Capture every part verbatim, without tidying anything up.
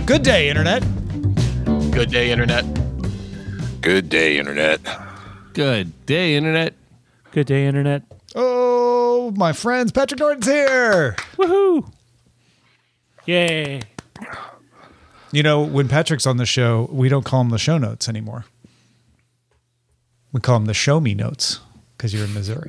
Good day, Internet. Good day, Internet. Good day, Internet. Good day, Internet. Good day, Internet. Oh, my friends, Patrick Norton's here. Woohoo! Yay. You know, when Patrick's on the show, we don't call him the show notes anymore. We call him the show me notes because you're in Missouri.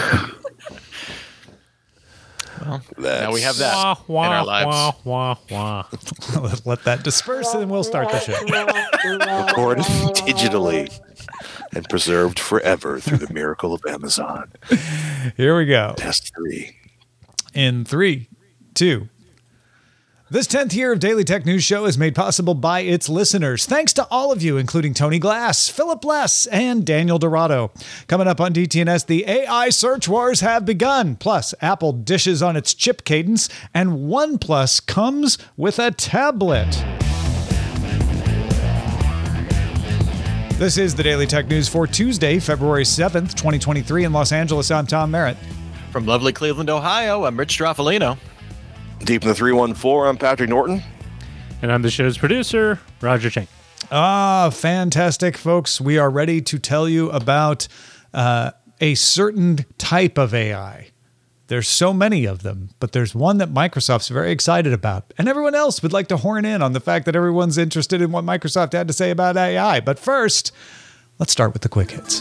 Well, That's- now we have that Wah, wah, in our lives. wah, wah, wah. let, let that disperse and we'll start the show. Recorded digitally and preserved forever through the miracle of Amazon. Here we go. Test three. In three, two. This tenth year of Daily Tech News Show is made possible by its listeners. Thanks to all of you, including Tony Glass, Philip Less, and Daniel Dorado. Coming up on D T N S, the A I search wars have begun. Plus, Apple dishes on its chip cadence, and OnePlus comes with a tablet. This is the Daily Tech News for Tuesday, February seventh, twenty twenty-three in Los Angeles. I'm Tom Merritt. From lovely Cleveland, Ohio, I'm Rich Straffolino. Deep in the three one four, I'm Patrick Norton. And I'm the show's producer, Roger Chang. Ah, fantastic, folks. We are ready to tell you about uh, a certain type of A I. There's so many of them, but there's one that Microsoft's very excited about. And everyone else would like to horn in on the fact that everyone's interested in what Microsoft had to say about A I. But first, let's start with the quick hits.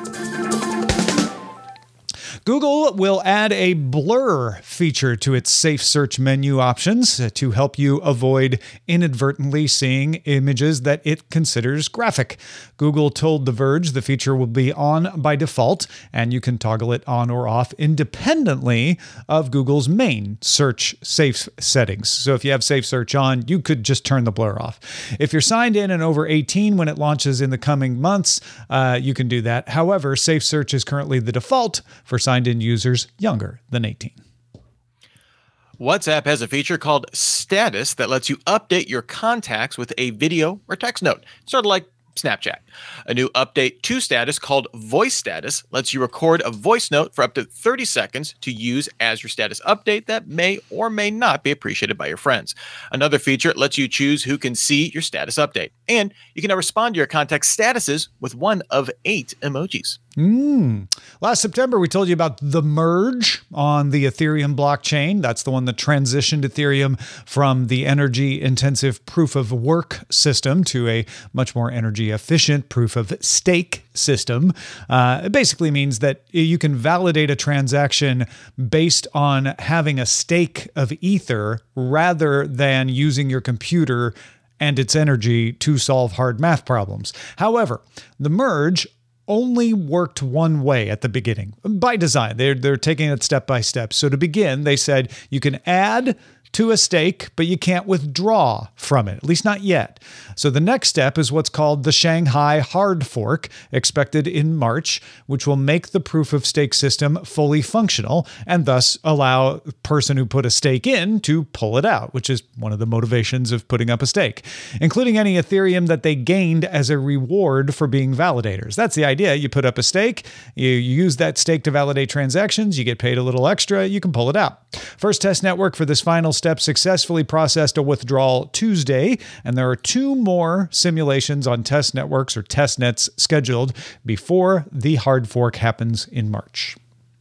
Google will add a blur feature to its safe search menu options to help you avoid inadvertently seeing images that it considers graphic. Google told The Verge the feature will be on by default, and you can toggle it on or off independently of Google's main search safe settings. So if you have safe search on, you could just turn the blur off. If you're signed in and over eighteen when it launches in the coming months, uh, you can do that. However, safe search is currently the default for signed-in users younger than eighteen. WhatsApp has a feature called Status that lets you update your contacts with a video or text note, sort of like Snapchat. A new update to Status called Voice Status lets you record a voice note for up to thirty seconds to use as your status update that may or may not be appreciated by your friends. Another feature lets you choose who can see your status update. And you can now respond to your contact statuses with one of eight emojis. Mm. Last September, we told you about the merge on the Ethereum blockchain. That's the one that transitioned Ethereum from the energy-intensive proof of work system to a much more energy-efficient proof of stake system. Uh, it basically means that you can validate a transaction based on having a stake of Ether rather than using your computer and its energy to solve hard math problems. However, the merge only worked one way at the beginning by design. They're, they're taking it step by step. So to begin, they said you can add to a stake, but you can't withdraw from it, at least not yet. So the next step is what's called the Shanghai hard fork, expected in March, which will make the proof of stake system fully functional and thus allow a person who put a stake in to pull it out, which is one of the motivations of putting up a stake, including any Ethereum that they gained as a reward for being validators. That's the idea. You put up a stake, you use that stake to validate transactions, you get paid a little extra, you can pull it out. First test network for this final step successfully processed a withdrawal Tuesday, and there are two more simulations on test networks or test nets scheduled before the hard fork happens in March.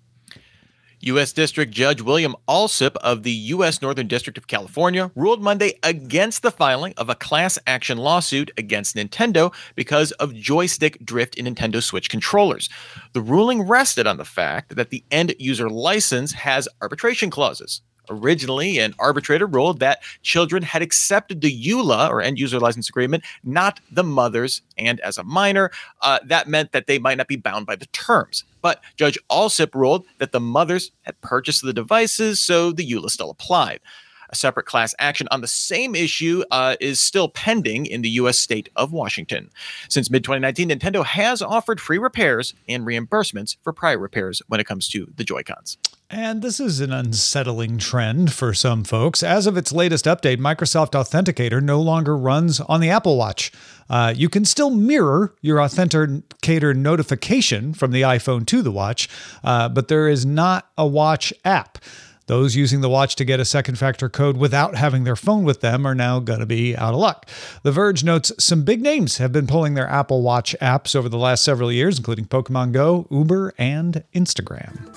U S District Judge William Alsup of the U S Northern District of California ruled Monday against the filing of a class action lawsuit against Nintendo because of joystick drift in Nintendo Switch controllers. The ruling rested on the fact that the end user license has arbitration clauses. Originally, an arbitrator ruled that children had accepted the E U L A, or end user license agreement, not the mothers. And as a minor, uh, that meant that they might not be bound by the terms. But Judge Alsup ruled that the mothers had purchased the devices, so the E U L A still applied. A separate class action on the same issue uh, is still pending in the U S state of Washington. Since mid twenty nineteen, Nintendo has offered free repairs and reimbursements for prior repairs when it comes to the Joy-Cons. And this is an unsettling trend for some folks. As of its latest update, Microsoft Authenticator no longer runs on the Apple Watch. Uh, you can still mirror your Authenticator notification from the iPhone to the watch, uh, but there is not a watch app. Those using the watch to get a second factor code without having their phone with them are now going to be out of luck. The Verge notes some big names have been pulling their Apple Watch apps over the last several years, including Pokemon Go, Uber, and Instagram.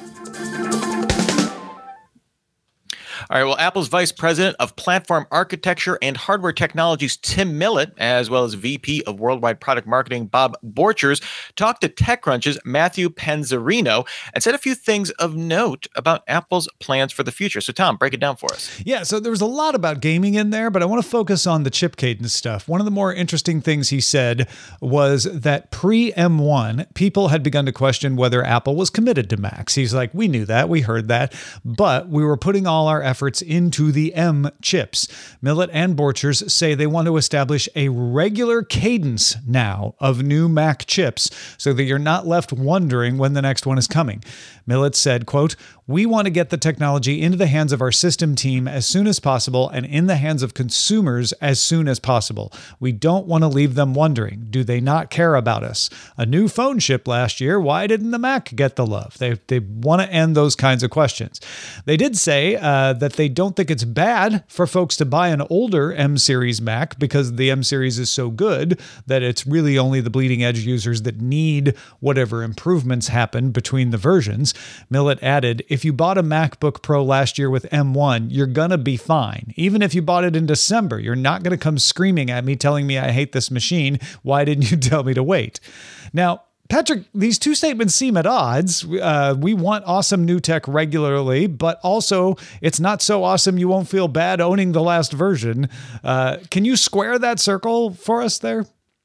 All right, well, Apple's Vice President of Platform Architecture and Hardware Technologies, Tim Millett, as well as V P of Worldwide Product Marketing, Bob Borchers, talked to TechCrunch's Matthew Panzarino and said a few things of note about Apple's plans for the future. So, Tom, break it down for us. Yeah, so there was a lot about gaming in there, but I want to focus on the chip cadence stuff. One of the more interesting things he said was that pre-M one, people had begun to question whether Apple was committed to Macs. He's like, we knew that, we heard that, but we were putting all our efforts into the M chips. Millett and Borchers say they want to establish a regular cadence now of new Mac chips so that you're not left wondering when the next one is coming. Millett said, quote, "We want to get the technology into the hands of our system team as soon as possible and in the hands of consumers as soon as possible. We don't want to leave them wondering, do they not care about us? A new phone shipped last year. Why didn't the Mac get the love?" They, they want to end those kinds of questions. They did say uh, that they don't think it's bad for folks to buy an older M series Mac because the M series is so good that it's really only the bleeding edge users that need whatever improvements happen between the versions. Millett added, if you bought a MacBook Pro last year with M one, you're going to be fine. Even if you bought it in December, you're not going to come screaming at me telling me I hate this machine. Why didn't you tell me to wait? Now, Patrick, these two statements seem at odds. Uh, we want awesome new tech regularly, but also it's not so awesome you won't feel bad owning the last version. Uh, can you square that circle for us there?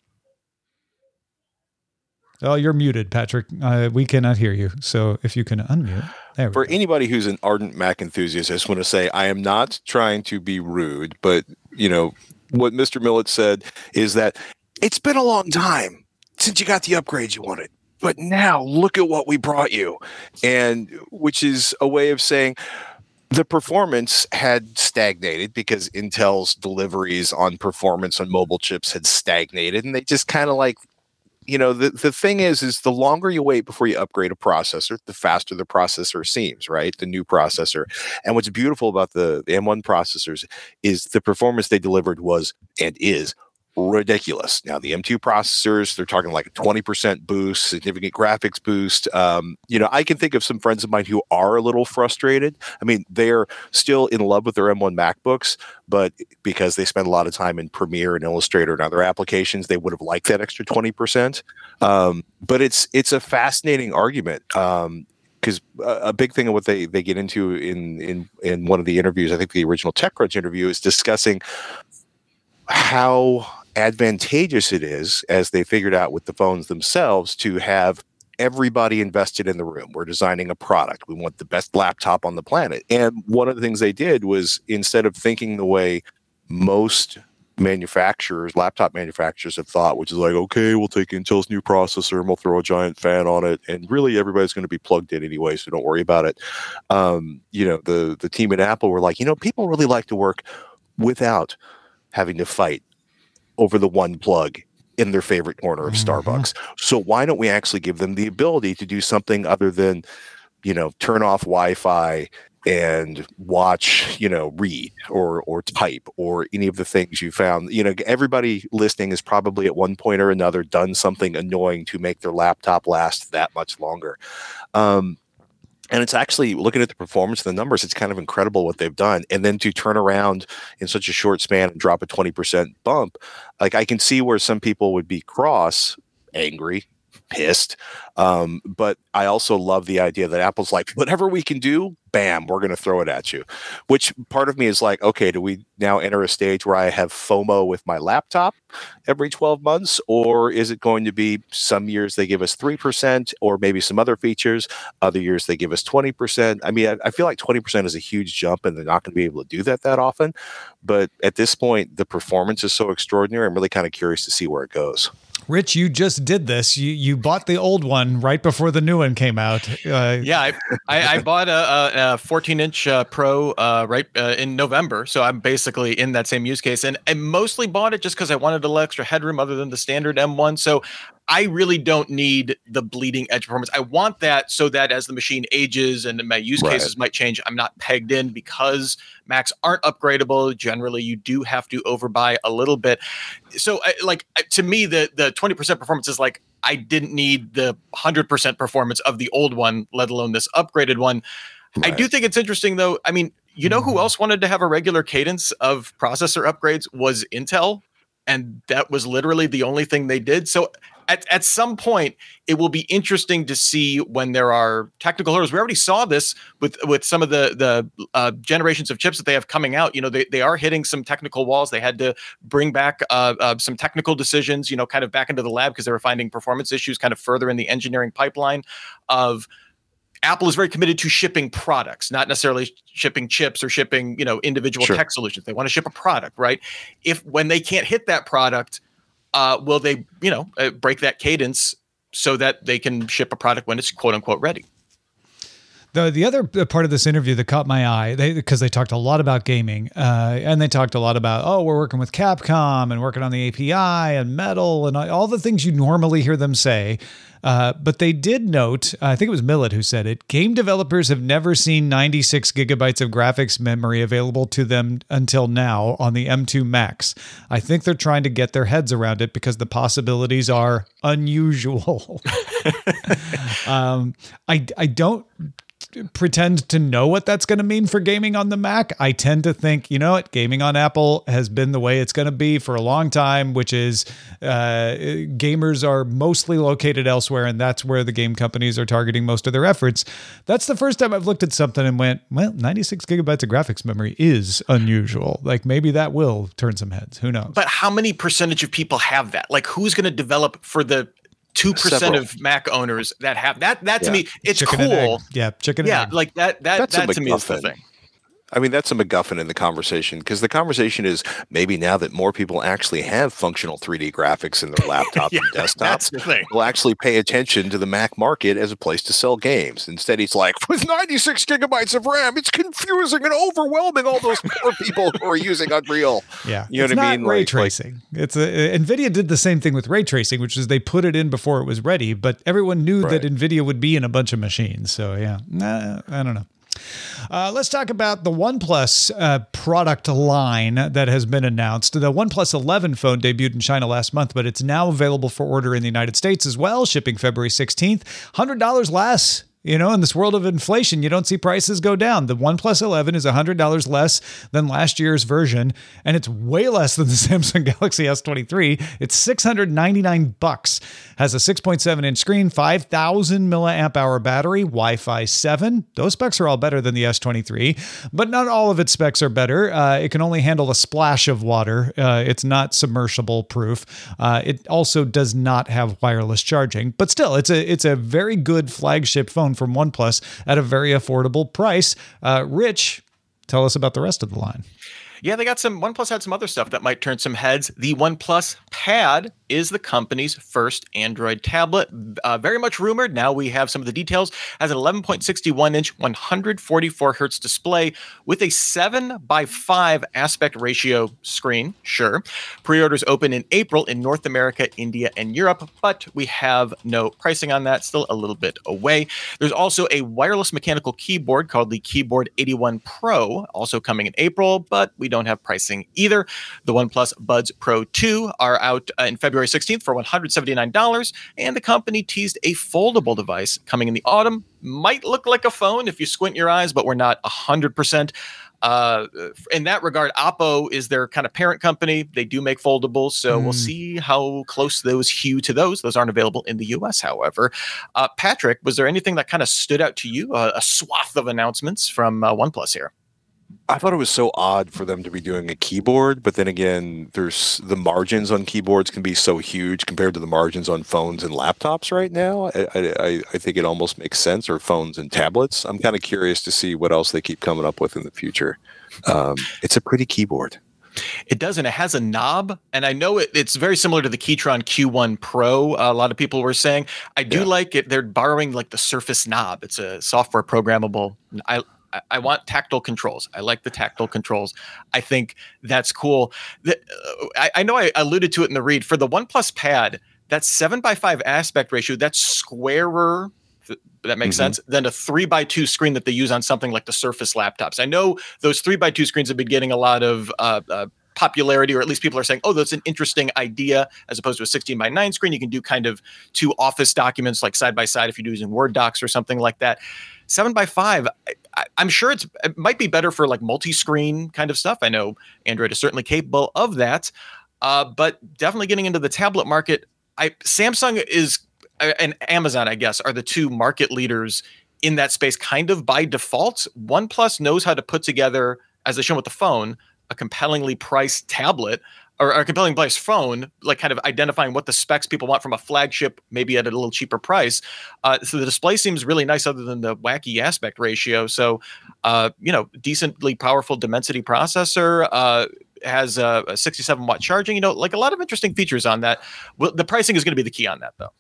Oh, you're muted, Patrick. Uh, we cannot hear you. So if you can unmute. There we For go. anybody who's an ardent Mac enthusiast, I just want to say I am not trying to be rude, but you know what Mister Millett said is that it's been a long time since you got the upgrades you wanted, but now look at what we brought you, and which is a way of saying the performance had stagnated because Intel's deliveries on performance on mobile chips had stagnated, and they just kind of like. You know, the, the thing is, is the longer you wait before you upgrade a processor, the faster the processor seems, right? The new processor. And what's beautiful about the, the M one processors is the performance they delivered was and is ridiculous. Now, the M two processors, they're talking like a twenty percent boost, significant graphics boost. Um, you know, I can think of some friends of mine who are a little frustrated. I mean, they're still in love with their M one MacBooks, but because they spend a lot of time in Premiere and Illustrator and other applications, they would have liked that extra twenty percent. Um, but it's it's a fascinating argument. Um, because a big thing of what they, they get into in, in, in one of the interviews, I think the original TechCrunch interview, is discussing how advantageous it is, as they figured out with the phones themselves, to have everybody invested in the room. We're designing a product. We want the best laptop on the planet. And one of the things they did was, instead of thinking the way most manufacturers, laptop manufacturers have thought, which is like, okay, we'll take Intel's new processor and we'll throw a giant fan on it, and really everybody's going to be plugged in anyway, so don't worry about it. Um, you know, the the team at Apple were like, you know, people really like to work without having to fight over the one plug in their favorite corner of Starbucks. So why don't we actually give them the ability to do something other than, you know, turn off Wi-Fi and watch, you know, read or or type or any of the things you found. You know, everybody listening has probably at one point or another done something annoying to make their laptop last that much longer. Um, And it's actually, looking at the performance and the numbers, it's kind of incredible what they've done. And then to turn around in such a short span and drop a twenty percent bump, like, I can see where some people would be cross, angry, pissed. Um, but I also love the idea that Apple's like, whatever we can do, bam, we're going to throw it at you. Which part of me is like, okay, do we now enter a stage where I have FOMO with my laptop every twelve months? Or is it going to be some years they give us three percent or maybe some other features, other years they give us twenty percent? I mean, I, I feel like twenty percent is a huge jump and they're not going to be able to do that that often. But at this point, the performance is so extraordinary. I'm really kind of curious to see where it goes. Rich, you just did this. You you bought the old one right before the new one came out. Uh, Yeah, I, I, I bought a, a fourteen inch uh, Pro uh, right uh, in November, so I'm basically in that same use case. And I mostly bought it just because I wanted a little extra headroom other than the standard M one. So I really don't need the bleeding edge performance. I want that so that as the machine ages and my use Right. cases might change, I'm not pegged in because Macs aren't upgradable. Generally, you do have to overbuy a little bit. So, I, like I- to me, the the twenty percent performance is like I didn't need the one hundred percent performance of the old one, let alone this upgraded one. I Right. do think it's interesting, though. I mean, you know who else wanted to have a regular cadence of processor upgrades was Intel, and that was literally the only thing they did. So at, at some point, it will be interesting to see when there are technical hurdles. We already saw this with with some of the the uh, generations of chips that they have coming out. You know, they, they are hitting some technical walls. They had to bring back uh, uh, some technical decisions, you know, kind of back into the lab because they were finding performance issues kind of further in the engineering pipeline of Apple is very committed to shipping products, not necessarily shipping chips or shipping, you know, individual Sure. tech solutions. They want to ship a product, right? If when they can't hit that product, uh, will they, you know, uh, break that cadence so that they can ship a product when it's quote unquote ready? The the other part of this interview that caught my eye, they because they talked a lot about gaming, uh, and they talked a lot about, oh, we're working with Capcom and working on the A P I and Metal and all the things you normally hear them say. Uh, but they did note, I think it was Millet who said it, game developers have never seen ninety-six gigabytes of graphics memory available to them until now on the M two Max. I think they're trying to get their heads around it because the possibilities are unusual. um, I, I don't pretend to know what that's going to mean for gaming on the Mac. I tend to think, you know what, gaming on Apple has been the way it's going to be for a long time, which is uh, gamers are mostly located elsewhere, and that's where the game companies are targeting most of their efforts. That's the first time I've looked at something and went, well, ninety-six gigabytes of graphics memory is unusual. Like maybe that will turn some heads. Who knows? But how many percentage of people have that? Like who's going to develop for the two percent Several. of Mac owners that have that? That to Yeah. me, it's Chicken and egg. cool. Yeah, chicken Yeah, and egg. like that. That That's a that to me is the MacGuffin. thing. I mean, that's a MacGuffin in the conversation because the conversation is maybe now that more people actually have functional three D graphics in their laptops Yeah, and that's desktops, the thing. will actually pay attention to the Mac market as a place to sell games. Instead, he's like, with ninety-six gigabytes of RAM, it's confusing and overwhelming all those poor people who are using Unreal. Yeah, You know it's what I not mean? ray Like- tracing. It's a, NVIDIA did the same thing with ray tracing, which is they put it in before it was ready, but everyone knew that Right. NVIDIA would be in a bunch of machines. So yeah, nah, I don't know. Uh, let's talk about the OnePlus uh, product line that has been announced. The OnePlus eleven phone debuted in China last month, but it's now available for order in the United States as well, shipping February sixteenth. one hundred dollars less. You know, in this world of inflation, you don't see prices go down. The OnePlus eleven is one hundred dollars less than last year's version, and it's way less than the Samsung Galaxy S twenty-three. It's six hundred ninety-nine bucks. Has a six point seven inch screen, five thousand milliamp hour battery, Wi-Fi seven. Those specs are all better than the S twenty-three, but not all of its specs are better. Uh, it can only handle a splash of water. Uh, it's not submersible proof. Uh, it also does not have wireless charging, but still, it's a it's a very good flagship phone from OnePlus at a very affordable price. Uh, Rich, tell us about the rest of the line. Yeah, they got some. OnePlus had some other stuff that might turn some heads. The OnePlus Pad is the company's first Android tablet. Uh, very much rumored. Now we have some of the details. Has an eleven point six one inch, one hundred forty-four hertz display with a seven by five aspect ratio screen. Sure. Pre-orders open in April in North America, India, and Europe, but we have no pricing on that. Still a little bit away. There's also a wireless mechanical keyboard called the Keyboard eighty-one Pro, also coming in April, but we don't have pricing either. The OnePlus Buds Pro two are out uh, in February sixteenth for one hundred seventy-nine dollars, and the company teased a foldable device coming in the autumn. Might look like a phone if you squint your eyes, but we're not one hundred percent. Uh, in that regard, Oppo is their kind of parent company. They do make foldables, so we'll see how close those hew to those. Those aren't available in the U S, however. Uh, Patrick, was there anything that kind of stood out to you? Uh, a swath of announcements from uh, OnePlus here. I thought it was so odd for them to be doing a keyboard, but then again, there's the margins on keyboards can be so huge compared to the margins on phones and laptops right now. I, I, I think it almost makes sense, or phones and tablets. I'm kind of curious to see what else they keep coming up with in the future. Um, it's a pretty keyboard. It does, and it has a knob, and I know it, it's very similar to the Keytron Q one Pro. Uh, a lot of people were saying. I do Yeah. like it. They're borrowing like the Surface knob. It's a software programmable. I I- I want tactile controls. I like the tactile controls. I think that's cool. The, uh, I, I know I alluded to it in the read for the OnePlus Pad. that seven by five aspect ratio, that's squarer, th- that makes Mhm. sense, than a three by two screen that they use on something like the Surface laptops. I know those three by two screens have been getting a lot of uh, uh, popularity, or at least people are saying, oh, that's an interesting idea, as opposed to a sixteen by nine screen. You can do kind of two office documents like side by side if you're using Word docs or something like that. Seven by five, I, I, I'm sure it's it might be better for like multi-screen kind of stuff. I know Android is certainly capable of that, uh, but definitely getting into the tablet market. I Samsung is uh, and Amazon, I guess, are the two market leaders in that space, kind of by default. OnePlus knows how to put together, as they show with the phone, a compellingly priced tablet or a compelling priced phone, like kind of identifying what the specs people want from a flagship, maybe at a little cheaper price. Uh, so the display seems really nice, other than the wacky aspect ratio. So, uh, you know, decently powerful Dimensity processor, uh, has a, a sixty-seven watt charging, you know, like a lot of interesting features on that. Well, the pricing is going to be the key on that, though.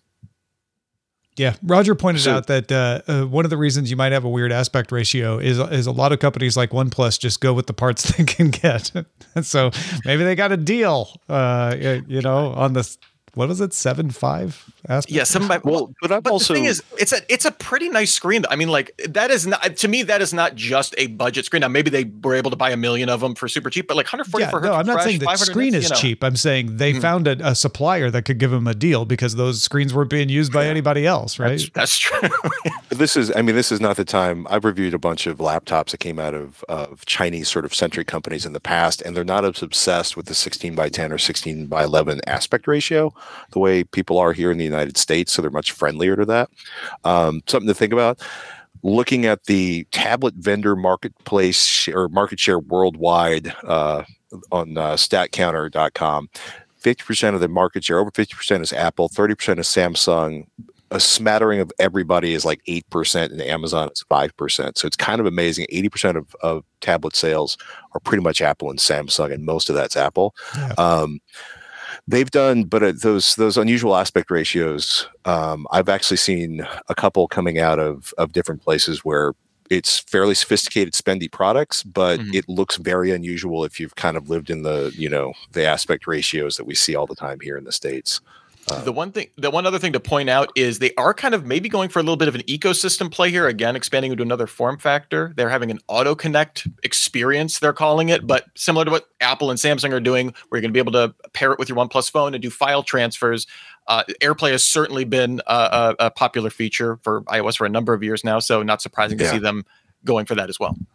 Yeah, Roger pointed So- out that uh, uh, one of the reasons you might have a weird aspect ratio is is a lot of companies like OnePlus just go with the parts they can get. So maybe they got a deal, uh, you know, on this. What is it, seven five aspect? Yeah, some by, Well, but I've but also- the thing is, it's a it's a pretty nice screen. I mean, like that is not, to me, that is not just a budget screen. Now, maybe they were able to buy a million of them for super cheap, but like one forty-four Yeah, no, hertz I'm not refresh, saying the five hundred screen nits, is you know. cheap. I'm saying they found a, a supplier that could give them a deal because those screens weren't being used by anybody else, right? That's, that's true. But this is, I mean, this is not the time. I've reviewed a bunch of laptops that came out of, of Chinese sort of centric companies in the past, and they're not as obsessed with the sixteen by ten or sixteen by eleven aspect ratio the way people are here in the United States. So they're much friendlier to that. Um, something to think about. Looking at the tablet vendor marketplace sh- or market share worldwide uh, on uh, stat counter dot com, fifty percent of the market share, over fifty percent is Apple, thirty percent is Samsung. A smattering of everybody is like eight percent, and Amazon is five percent. So it's kind of amazing. eighty percent of, of tablet sales are pretty much Apple and Samsung, and most of that's Apple. Yeah. Um, they've done, but uh, those those unusual aspect ratios, um, I've actually seen a couple coming out of, of different places where it's fairly sophisticated, spendy products, but Mhm. it looks very unusual if you've kind of lived in the, you know, the aspect ratios that we see all the time here in the States. The one thing, the one other thing to point out is they are kind of maybe going for a little bit of an ecosystem play here. Again, expanding into another form factor. They're having an auto connect experience, they're calling it, but similar to what Apple and Samsung are doing, where you're going to be able to pair it with your OnePlus phone and do file transfers. Uh, AirPlay has certainly been a, a, a popular feature for iOS for a number of years now, so not surprising to Yeah. see them going for that as well.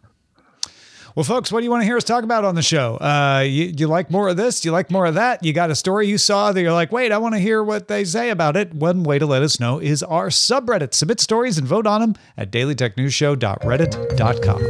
Well, folks, what do you want to hear us talk about on the show? Uh, you, you like more of this? You like more of that? You got a story you saw that you're like, wait, I want to hear what they say about it. One way to let us know is our subreddit. Submit stories and vote on them at daily tech news show dot reddit dot com.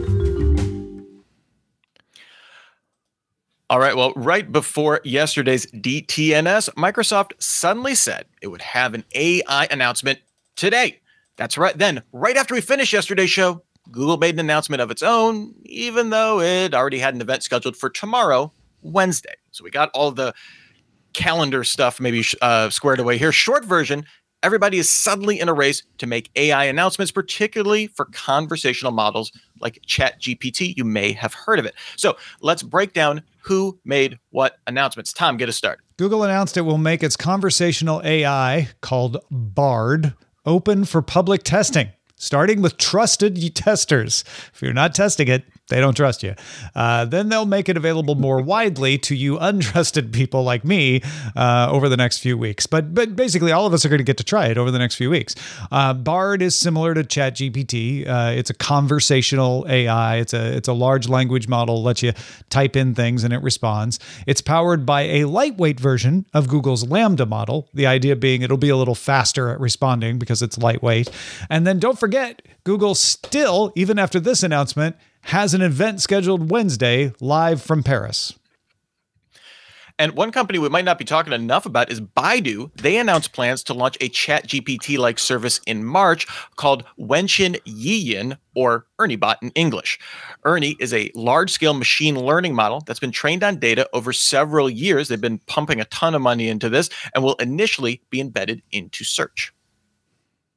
All right. Well, right before yesterday's D T N S, Microsoft suddenly said it would have an A I announcement today. That's right. Then, right after we finished yesterday's show, Google made an announcement of its own, even though it already had an event scheduled for tomorrow, Wednesday. So we got all the calendar stuff maybe uh, squared away here. Short version, everybody is suddenly in a race to make A I announcements, particularly for conversational models like ChatGPT. You may have heard of it. So let's break down who made what announcements. Tom, get us started. Google announced it will make its conversational A I called Bard open for public testing, starting with trusted testers. If you're not testing it, they don't trust you. Uh, then they'll make it available more widely to you untrusted people like me uh, over the next few weeks. But but basically, all of us are going to get to try it over the next few weeks. Uh, Bard is similar to ChatGPT. Uh, it's a conversational A I. It's a it's a large language model. Lets you type in things and it responds. It's powered by a lightweight version of Google's Lambda model. The idea being it'll be a little faster at responding because it's lightweight. And then don't forget, Google still, even after this announcement, has an event scheduled Wednesday live from Paris. And one company we might not be talking enough about is Baidu. They announced plans to launch a ChatGPT-like service in March called Wenshin Yiyin, or ErnieBot in English. Ernie is a large-scale machine learning model that's been trained on data over several years. They've been pumping a ton of money into this and will initially be embedded into search.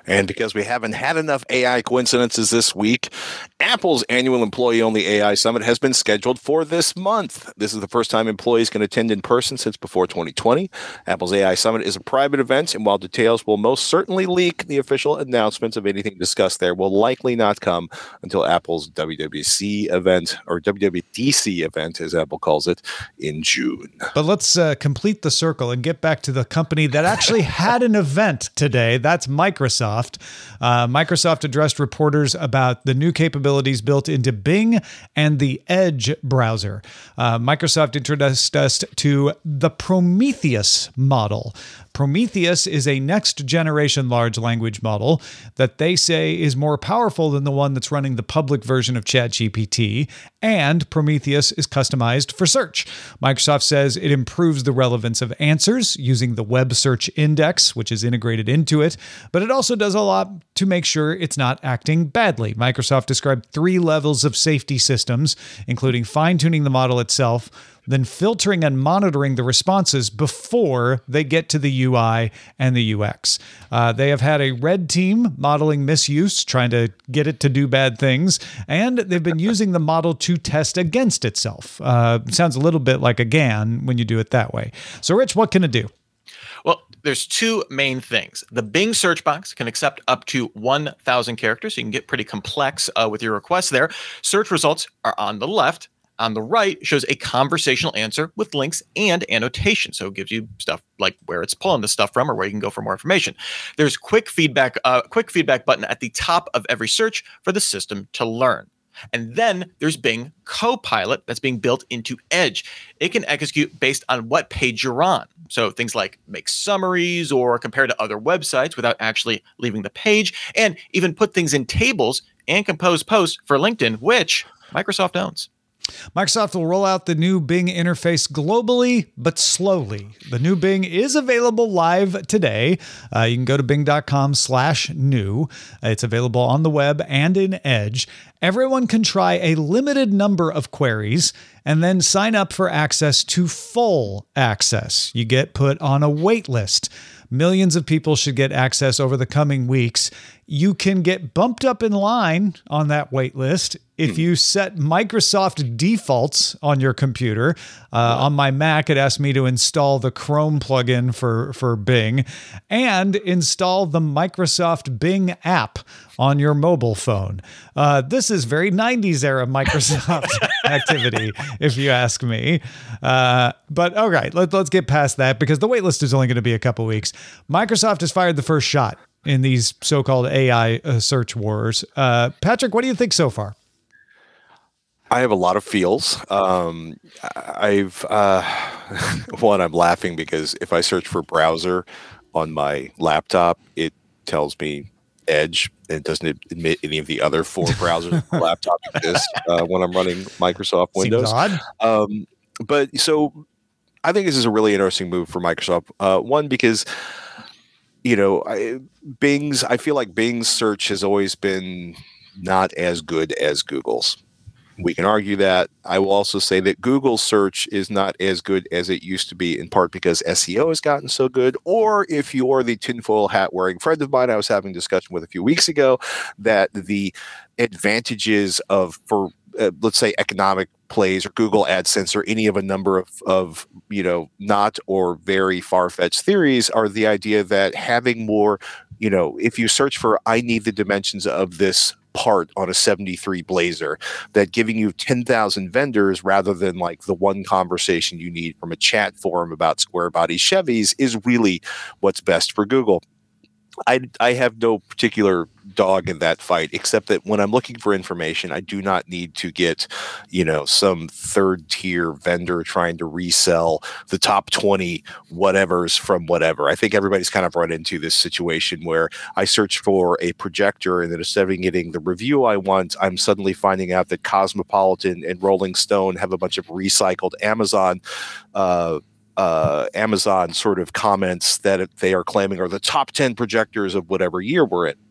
And because we haven't had enough A I coincidences this week, Apple's annual employee-only A I Summit has been scheduled for this month. This is the first time employees can attend in person since before twenty twenty. Apple's A I Summit is a private event, and while details will most certainly leak, the official announcements of anything discussed there will likely not come until Apple's W W C event, or W W D C event, as Apple calls it, in June. But let's uh, complete the circle and get back to the company that actually had an event today. That's Microsoft. Uh, Microsoft addressed reporters about the new capabilities built into Bing and the Edge browser. Uh, Microsoft introduced us to the Prometheus model. Prometheus is a next-generation large language model that they say is more powerful than the one that's running the public version of ChatGPT, and Prometheus is customized for search. Microsoft says it improves the relevance of answers using the Web Search Index, which is integrated into it, but it also does a lot to make sure it's not acting badly. Microsoft described three levels of safety systems, including fine-tuning the model itself, then filtering and monitoring the responses before they get to the U I and the U X. Uh, they have had a red team modeling misuse, trying to get it to do bad things, and they've been using the model to test against itself. Uh, sounds a little bit like a GAN when you do it that way. So, Rich, what can it do? Well, there's two main things. The Bing search box can accept up to one thousand characters. So you can get pretty complex uh, with your requests there. Search results are on the left. On the right shows a conversational answer with links and annotation. So it gives you stuff like where it's pulling the stuff from or where you can go for more information. There's quick feedback, uh, quick feedback button at the top of every search for the system to learn. And then there's Bing Copilot that's being built into Edge. It can execute based on what page you're on. So things like make summaries or compare to other websites without actually leaving the page, and even put things in tables and compose posts for LinkedIn, which Microsoft owns. Microsoft will roll out the new Bing interface globally, but slowly. The new Bing is available live today. Uh, you can go to bing.com slash new. It's available on the web and in Edge. Everyone can try a limited number of queries and then sign up for access to full access. You get put on a wait list. Millions of people should get access over the coming weeks. You can get bumped up in line on that wait list if you set Microsoft defaults on your computer. Uh, on my Mac, it asked me to install the Chrome plugin for, for Bing and install the Microsoft Bing app on your mobile phone. Uh, this is very nineties era Microsoft activity, if you ask me. Uh, but all right, let, let's get past that because the waitlist is only going to be a couple weeks. Microsoft has fired the first shot in these so-called A I uh, search wars. Uh, Patrick, what do you think so far? I have a lot of feels. Um, I've uh, one, I'm laughing because if I search for browser on my laptop, it tells me Edge. It doesn't admit any of the other four browsers on the laptop exist uh, when I'm running Microsoft Windows. Seems odd. Um, but so I think this is a really interesting move for Microsoft. Uh, one, because you know, I, Bing's. I feel like Bing's search has always been not as good as Google's. We can argue that. I will also say that Google search is not as good as it used to be, in part because S E O has gotten so good, or if you're the tinfoil hat wearing friend of mine I was having a discussion with a few weeks ago, that the advantages of, for uh, let's say, economic plays or Google AdSense or any of a number of, of, you know, not or very far-fetched theories are the idea that having more, you know, if you search for, I need the dimensions of this part on a seventy-three Blazer, that giving you ten thousand vendors rather than like the one conversation you need from a chat forum about square body Chevys is really what's best for Google. I, I have no particular dog in that fight, except that when I'm looking for information, I do not need to get, you know, some third tier vendor trying to resell the top twenty whatevers from whatever. I think everybody's kind of run into this situation where I search for a projector and then instead of getting the review I want, I'm suddenly finding out that Cosmopolitan and Rolling Stone have a bunch of recycled Amazon uh Uh, Amazon sort of comments that they are claiming are the top ten projectors of whatever year we're in.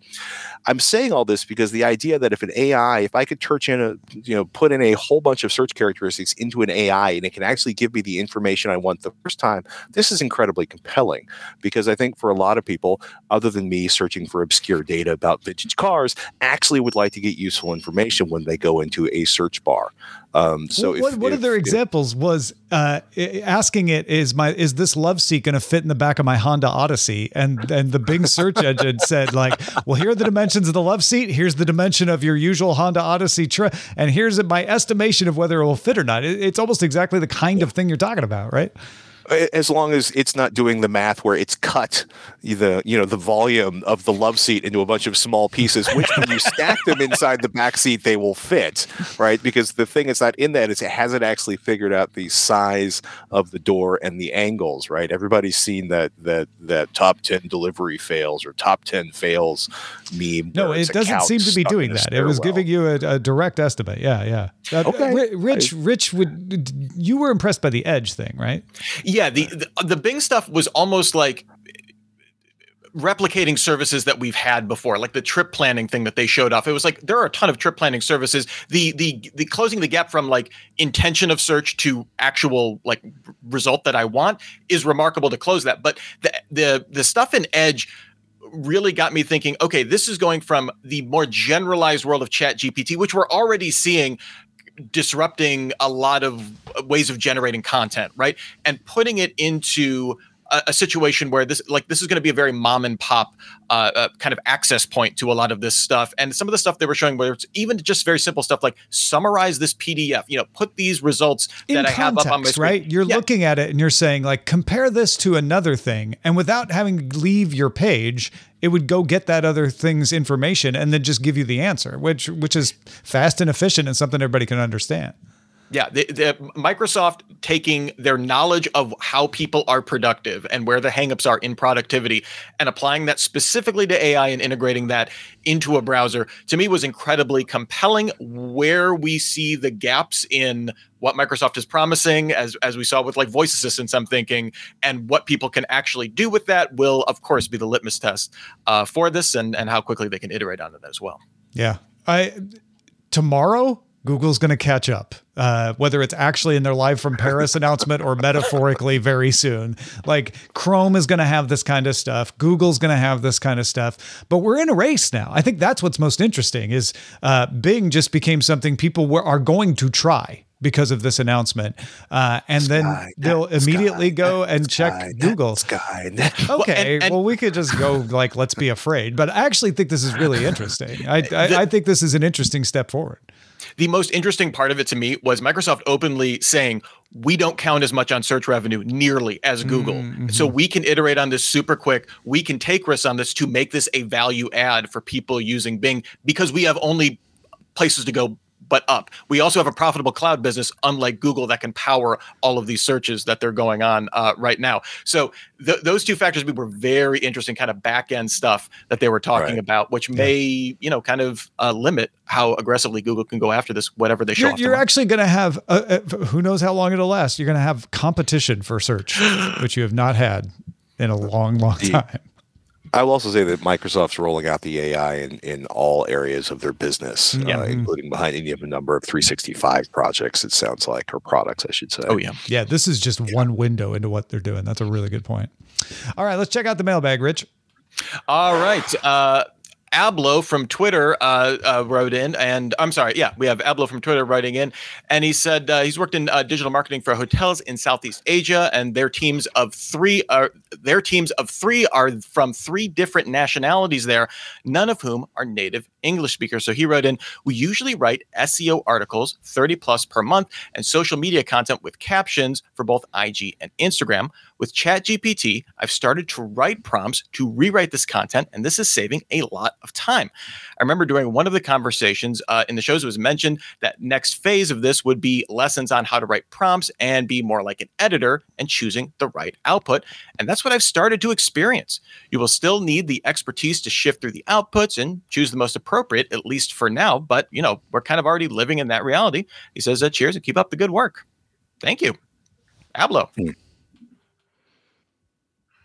I'm saying all this because the idea that if an A I, if I could search in a, you know, put in a whole bunch of search characteristics into an A I and it can actually give me the information I want the first time, this is incredibly compelling because I think for a lot of people, other than me searching for obscure data about vintage cars, actually would like to get useful information when they go into a search bar. Um, so what, if, one if, of their if, examples was uh, asking it, is my is this love seat going to fit in the back of my Honda Odyssey? And and the Bing search engine said like, well, here are the dimensions of the love seat. Here's the dimension of your usual Honda Odyssey, tri- and here's my estimation of whether it will fit or not. It, it's almost exactly the kind of thing you're talking about, right? As long as it's not doing the math where it's cut the you know the volume of the love seat into a bunch of small pieces, which when you stack them inside the back seat, they will fit, right? Because the thing is not in that is it hasn't actually figured out the size of the door and the angles, right? Everybody's seen that that that top ten delivery fails or top ten fails meme. No, it doesn't seem to be doing that. It was giving you a, a direct estimate. Yeah, yeah. Uh, okay. Rich, Rich, would you were impressed by the Edge thing, right? Yeah, the, the the Bing stuff was almost like replicating services that we've had before, like the trip planning thing that they showed off. It was like there are a ton of trip planning services. The the the closing the gap from like intention of search to actual like result that I want is remarkable to close that. But the the the stuff in Edge really got me thinking, okay, this is going from the more generalized world of Chat G P T, which we're already seeing disrupting a lot of ways of generating content, right? And putting it into a, a situation where this, like, this is going to be a very mom and pop uh, uh, kind of access point to a lot of this stuff. And some of the stuff they were showing, where it's even just very simple stuff like summarize this P D F, you know, put these results in that context, I have up on my screen. Right? You're yeah. looking at it and you're saying like, compare this to another thing. And without having to leave your page, it would go get that other thing's information and then just give you the answer, which which is fast and efficient and something everybody can understand. Yeah, the, the Microsoft taking their knowledge of how people are productive and where the hangups are in productivity and applying that specifically to A I and integrating that into a browser, to me was incredibly compelling. Where we see the gaps in what Microsoft is promising, as as we saw with like voice assistants, I'm thinking, and what people can actually do with that will, of course, be the litmus test uh, for this, and and how quickly they can iterate onto that as well. Yeah, I tomorrow Google's going to catch up, uh, whether it's actually in their Live from Paris announcement or metaphorically very soon. Like Chrome is going to have this kind of stuff. Google's going to have this kind of stuff. But we're in a race now. I think that's what's most interesting is uh, Bing just became something people were, are going to try because of this announcement. Uh, and Sky, then they'll immediately Sky, go and Sky, check Google. Sky. Okay, well, and, and, well, we could just go like, let's be afraid. But I actually think this is really interesting. I, I, I think this is an interesting step forward. The most interesting part of it to me was Microsoft openly saying, we don't count as much on search revenue nearly as Google. Mm-hmm. So we can iterate on this super quick. We can take risks on this to make this a value add for people using Bing because we have only places to go but up. We also have a profitable cloud business, unlike Google, that can power all of these searches that they're going on uh, right now. So th- those two factors were very interesting, kind of back end stuff that they were talking right. about, which yeah. may, you know, kind of uh, limit how aggressively Google can go after this, whatever they show You're, off. you're actually going to have, uh, uh, who knows how long it'll last. You're going to have competition for search, which you have not had in a long, long time. I will also say that Microsoft's rolling out the A I in, in all areas of their business, yeah. uh, including behind any of a number of three sixty-five projects, it sounds like, or products, I should say. Oh, yeah. Yeah, this is just yeah. one window into what they're doing. That's a really good point. All right, let's check out the mailbag, Rich. All right. Uh, Ablo from Twitter uh, uh, wrote in, and I'm sorry, yeah, we have Ablo from Twitter writing in, and he said uh, he's worked in uh, digital marketing for hotels in Southeast Asia, and their teams of three are their teams of three are from three different nationalities there, none of whom are native English speakers. So he wrote in, we usually write S E O articles, thirty plus per month, and social media content with captions for both I G and Instagram. With ChatGPT, I've started to write prompts to rewrite this content, and this is saving a lot of time. I remember during one of the conversations uh, in the shows, it was mentioned that next phase of this would be lessons on how to write prompts and be more like an editor and choosing the right output. And that's what I've started to experience. You will still need the expertise to shift through the outputs and choose the most appropriate, at least for now. But, you know, we're kind of already living in that reality. He says, uh, cheers and keep up the good work. Thank you. Ablo. Hmm.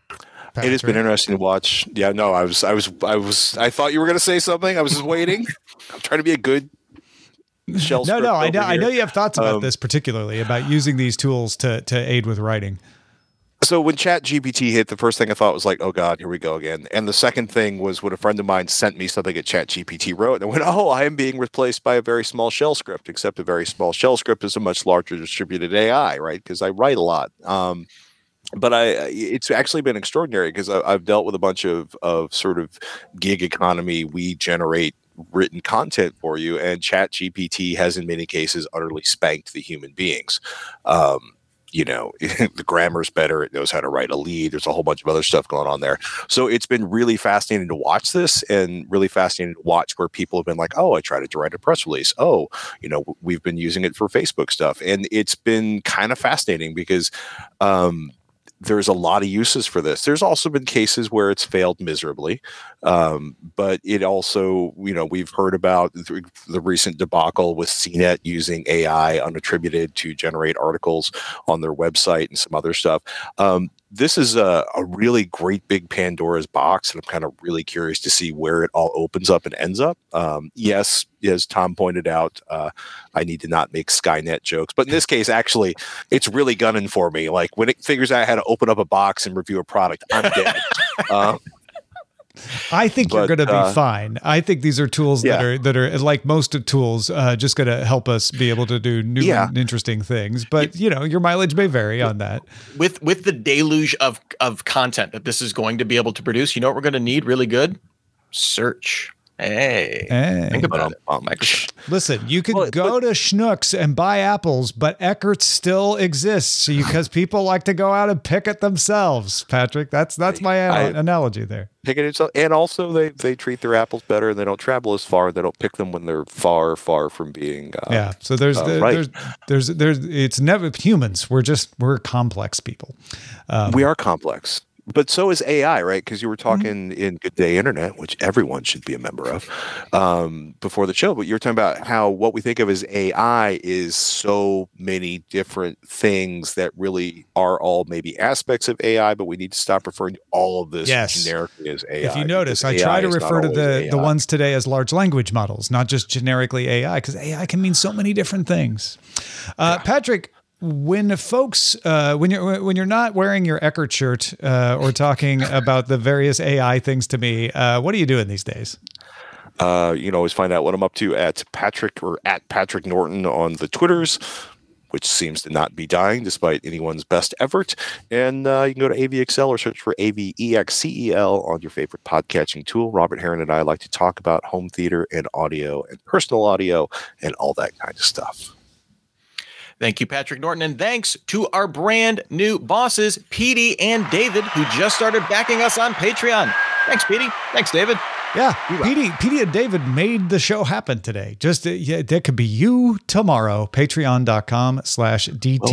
Patrick. It has been interesting to watch. Yeah, no, I was, I was, I was, I thought you were going to say something. I was just waiting. I'm trying to be a good shell. No, no, I know, I know you have thoughts about um, this particularly about using these tools to to aid with writing. So when Chat G P T hit, the first thing I thought was like, oh God, here we go again. And the second thing was when a friend of mine sent me something that Chat G P T wrote, and I went, oh, I am being replaced by a very small shell script, except a very small shell script is a much larger distributed A I, right? Because I write a lot. Um, but I, it's actually been extraordinary because I've dealt with a bunch of, of sort of gig economy. We generate written content for you, and Chat G P T has in many cases utterly spanked the human beings. Um, you know, the grammar's better. It knows how to write a lead. There's a whole bunch of other stuff going on there. So it's been really fascinating to watch this, and really fascinating to watch where people have been like, oh, I tried to write a press release. Oh, you know, we've been using it for Facebook stuff. And it's been kind of fascinating because, um, there's a lot of uses for this. There's also been cases where it's failed miserably. Um, but it also, you know, we've heard about the, the recent debacle with C net using A I unattributed to generate articles on their website and some other stuff. Um, this is a, a really great big Pandora's box, and I'm kind of really curious to see where it all opens up and ends up. Um, yes, as Tom pointed out, uh, I need to not make Skynet jokes, but in this case, actually, it's really gunning for me. Like when it figures out how to open up a box and review a product, I'm dead. um, I think but, you're going to be uh, fine. I think these are tools yeah. that are that are like most of tools, uh, just going to help us be able to do new Yeah. and interesting things. But you know, your mileage may vary on that. With with the deluge of of content that this is going to be able to produce, you know what we're going to need really good? Search. Hey, Hey. think about it. Um, Microsoft. Listen, you can Well, go to Schnucks and buy apples, but Eckert still exists because people like to go out and pick it themselves. Patrick, that's that's my I- an- analogy there. Picking it, and also they, they treat their apples better. They don't travel as far. They don't pick them when they're far, far from being. Uh, Yeah. So there's uh, the, right. there's there's there's it's never humans. We're just we're complex people. Um, we are complex, but so is A I, right? Because you were talking Mm-hmm. in Good Day Internet, which everyone should be a member of, um, before the show. But you were talking about how what we think of as A I is so many different things that really are all maybe aspects of A I, but we need to stop referring to all of this Yes. generically as A I. If you notice, I because try A I to is not refer to always the, A I. the ones today as large language models, not just generically A I, because A I can mean so many different things. Uh, Patrick, when folks, uh, when you're when you're not wearing your Eckert shirt uh, or talking about the various A I things to me, uh, what are you doing these days? Uh, you can always find out what I'm up to at Patrick or at Patrick Norton on the Twitters, which seems to not be dying despite anyone's best effort. And uh, you can go to A V X L or search for A V E X C E L on your favorite podcatching tool. Robert Heron and I like to talk about home theater and audio and personal audio and all that kind of stuff. Thank you, Patrick Norton, and thanks to our brand new bosses, Petey and David, who just started backing us on Patreon. Thanks, Petey. Thanks, David. Yeah, Petey, Petey and David made the show happen today. Just uh, yeah, that could be you tomorrow. Patreon.com slash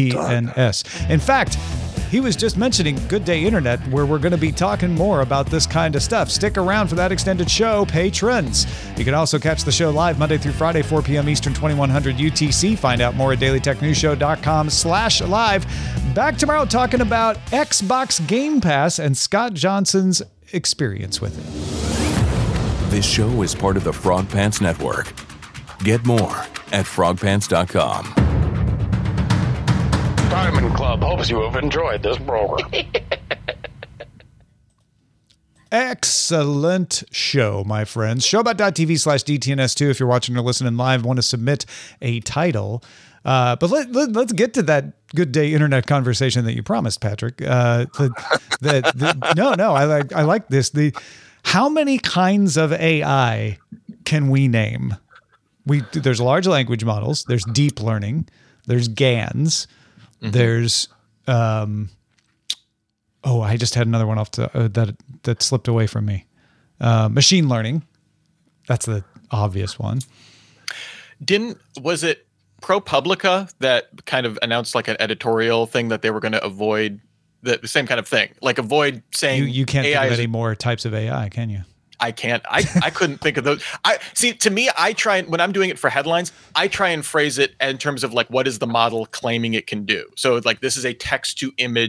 DTNS. In fact, he was just mentioning Good Day Internet, where we're going to be talking more about this kind of stuff. Stick around for that extended show, patrons. You can also catch the show live Monday through Friday, four p.m. Eastern, twenty-one hundred U T C. Find out more at dailytechnewsshow.com slash live. Back tomorrow talking about Xbox Game Pass and Scott Johnson's experience with it. This show is part of the Frog Pants Network. Get more at frog pants dot com. Diamond Club hopes you have enjoyed this program. Excellent show, my friends. Showbot.tv slash DTNS2 if you're watching or listening live, want to submit a title. Uh, but let, let, let's get to that Good Day Internet conversation that you promised, Patrick. Uh, the, the, the, no, no, I like I like this. The how many kinds of A I can we name? We there's large language models. There's deep learning. There's GANs. Mm-hmm. There's um, oh, I just had another one off to, uh, that that slipped away from me. Uh, machine learning. That's the obvious one. Didn't was it ProPublica that kind of announced like an editorial thing that they were going to avoid the, the same kind of thing, like avoid saying You you can't A I think of is- any more types of A I, can you? I can't. I, I couldn't think of those. I see. To me, I try and when I'm doing it for headlines, I try and phrase it in terms of like what is the model claiming it can do. So like this is a text to image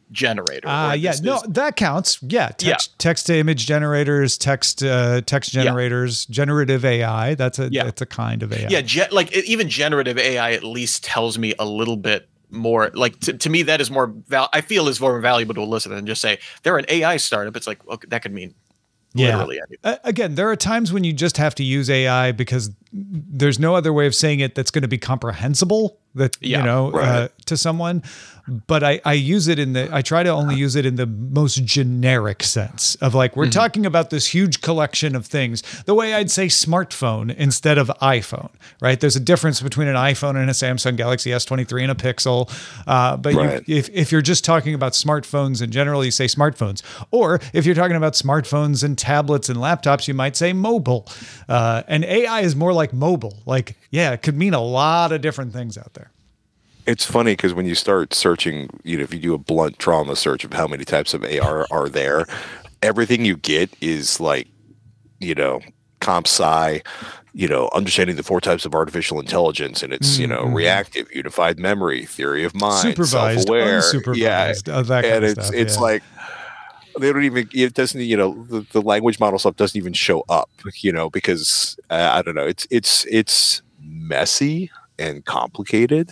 generator. Ah, uh, yeah, this no, is- that counts. Yeah, text, Yeah. text to image generators, text uh, text generators, generative A I. That's a Yeah. that's a kind of A I. Yeah, ge- like it, even generative A I at least tells me a little bit more. Like to, to me, that is more. Val- I feel is more valuable to a listener than just say they're an A I startup. It's like okay, that could mean literally anything. Uh, again, there are times when you just have to use A I because there's no other way of saying it that's going to be comprehensible. That Yeah, you know right. uh, to someone. But I, I use it in the, I try to only use it in the most generic sense of like, we're talking about this huge collection of things, the way I'd say smartphone instead of iPhone, right? There's a difference between an iPhone and a Samsung Galaxy S twenty-three and a Pixel. Uh, but Right. you, if, if you're just talking about smartphones in general, you say smartphones. Or if you're talking about smartphones and tablets and laptops, you might say mobile. Uh, and A I is more like mobile. Like, yeah, it could mean a lot of different things out there. It's funny because when you start searching, you know, if you do a blunt trauma search of how many types of A R are there, everything you get is like, you know, comp sci, you know, understanding the four types of artificial intelligence, and it's, you know, reactive, unified memory, theory of mind, Supervised, self-aware. unsupervised, yeah, uh, that kind and of it's stuff, it's yeah. like they don't even it doesn't you know the, the language model stuff doesn't even show up, you know, because uh, I don't know, it's it's it's messy and complicated.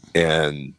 And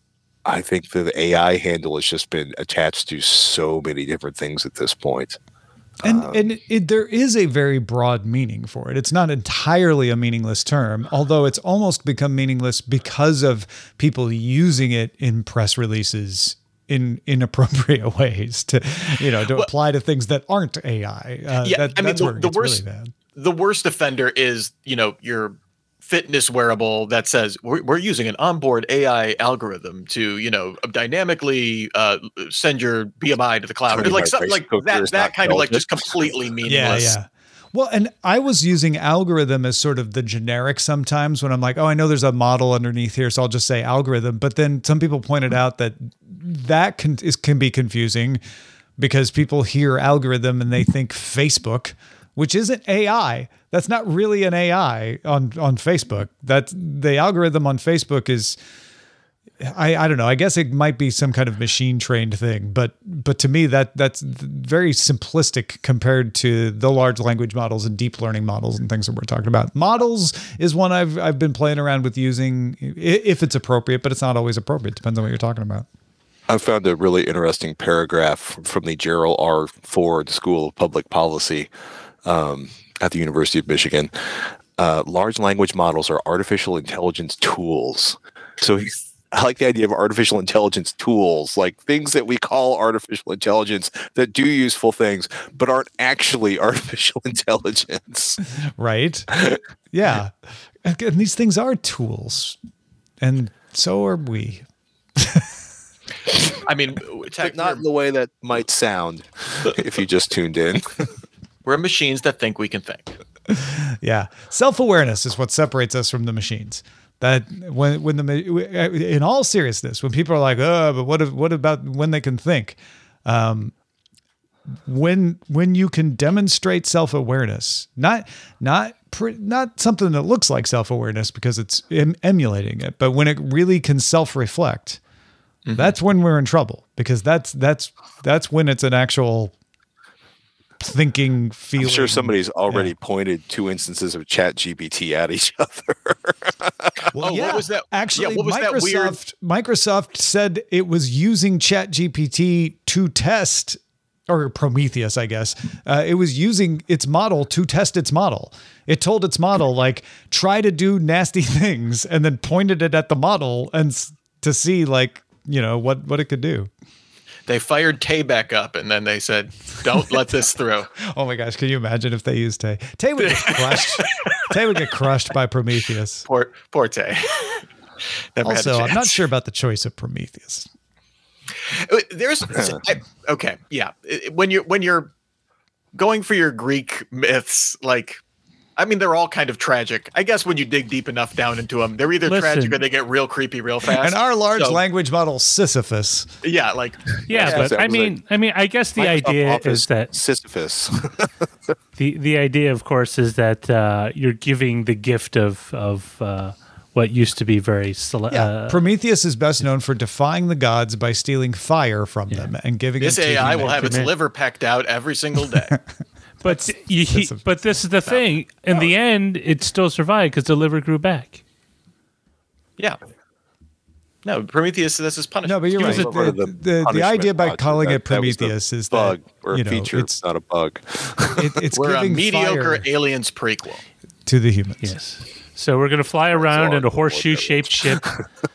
I think that the A I handle has just been attached to so many different things at this point. And Um, and it, there is a very broad meaning for it. It's not entirely a meaningless term, although it's almost become meaningless because of people using it in press releases in inappropriate ways to, you know, to Well- apply to things that aren't A I. Uh, Yeah, that, I mean, that's the- where it the gets worst- really bad. the worst offender is, you know, your fitness wearable that says we're, we're using an onboard A I algorithm to, you know, dynamically uh, send your B M I to the cloud. Turning Like my something rice like cooker that, is that not kind of like just intelligent. completely meaningless. Yeah, yeah. Well, and I was using algorithm as sort of the generic sometimes when I'm like, oh, I know there's a model underneath here, so I'll just say algorithm. But then some people pointed out that that can is can be confusing because people hear algorithm and they think Facebook, which isn't A I. That's not really an A I on on Facebook. That's the algorithm on Facebook is. I, I don't know. I guess it might be some kind of machine trained thing, but but to me that that's very simplistic compared to the large language models and deep learning models and things that we're talking about. Models is one I've I've been playing around with using i- if it's appropriate, but it's not always appropriate. Depends on what you're talking about. I found a really interesting paragraph from the Gerald R. Ford School of Public Policy um, at the University of Michigan. Uh, large language models are artificial intelligence tools. So he's I like the idea of artificial intelligence tools, like things that we call artificial intelligence that do useful things, but aren't actually artificial intelligence. Right? Yeah. And these things are tools. And so are we. I mean, But tech, not in the way that might sound if you just tuned in. we're machines that think we can think. Yeah. Self-awareness is what separates us from the machines. That when when the in all seriousness, when people are like, "Oh, but what if, what about when they can think?" Um, when when you can demonstrate self-awareness, not not pre, not something that looks like self-awareness because it's em- emulating it, but when it really can self-reflect, Mm-hmm. that's when we're in trouble because that's that's that's when it's an actual thinking, feeling. I'm sure somebody's already yeah. pointed two instances of Chat G P T at each other. Well, Oh, what was that- Actually, yeah, what was that weird- Microsoft Microsoft said it was using ChatGPT to test, or Prometheus, I guess. Uh, it was using its model to test its model. It told its model like try to do nasty things, and then pointed it at the model and s- to see like you know what what it could do. They fired Tay back up, and then they said, "Don't let this through." Oh my gosh, can you imagine if they used Tay? Tay would get crushed. Tay would get crushed by Prometheus. Poor, poor Tay. Never had a Also, I'm not chance. sure about the choice of Prometheus. There's I, okay, yeah. When you're when you're going for your Greek myths, like I mean, they're all kind of tragic. I guess when you dig deep enough down into them, they're either Listen. tragic or they get real creepy real fast. And our large So, language model, Sisyphus. yeah, like Yeah, Yeah, but that I was mean, I mean, I guess the Microsoft idea Office is that Sisyphus. the the idea, of course, is that uh, you're giving the gift of of uh, what used to be very sele- Yeah, uh, Prometheus is best known for defying the gods by stealing fire from them and giving This it to A I will humans. have its liver pecked out every single day. But you, he, that's a- but this is the thing. In the end, it still survived because the liver grew back. Yeah. No, Prometheus, this is punishment. No, but you're He right. was The, part of the the, the punishment idea by module. calling That- it that was the Prometheus is bug that or you a know, feature, it's not a bug. it, it's We're a giving mediocre fire aliens prequel. to the humans. Yes. So we're gonna fly around in a horrible, horseshoe-shaped ship.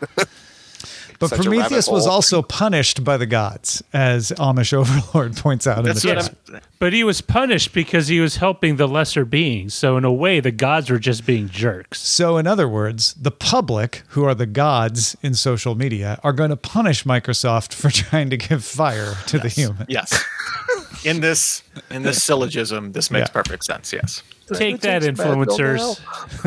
But Such a Prometheus rabbit was hole. also punished by the gods, as Amish Overlord points out That's in the what chat. I'm. But he was punished because he was helping the lesser beings. So in a way, the gods were just being jerks. So, in other words, the public, who are the gods in social media, are going to punish Microsoft for trying to give fire to the humans. Yes. In this in this syllogism, this makes Yeah. perfect sense. Yes. Take that, influencers.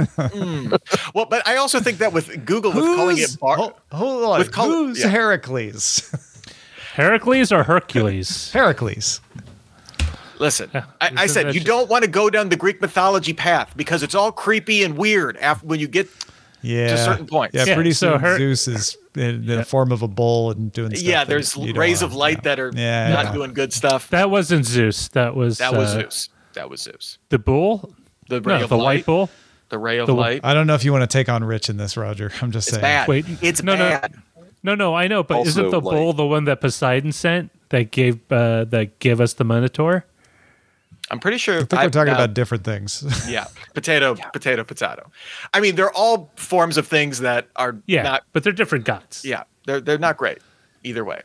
Well, but I also think that with Google, with calling Who's- it bar, hold, hold on. with call- Who's yeah. Heracles? Heracles or Hercules? Heracles. listen, I, I It's a said you veg- don't want to go down the Greek mythology path because it's all creepy and weird after when you get. Yeah. certain points. Yeah, Yeah, pretty so soon Her- Zeus is in the form of a bull and doing stuff. Yeah, that there's you don't rays want. of light Yeah. that are Yeah, not yeah. doing good stuff. That wasn't Zeus. That was That was uh, Zeus. That was Zeus. the bull. The ray No, of the light. white bull. The ray of The- light. I don't know if you want to take on Rich in this, Roger. I'm just It's saying. bad. Wait, it's no, no. bad. No, no, I know, but Also, isn't the like- bull the one that Poseidon sent that gave uh, that gave us the Minotaur? I'm pretty sure. I think we're talking now- about different things. Yeah, potato, potato, potato. I mean, they're all forms of things that are Yeah, not. but they're different gods. Yeah, they're they're not great either way.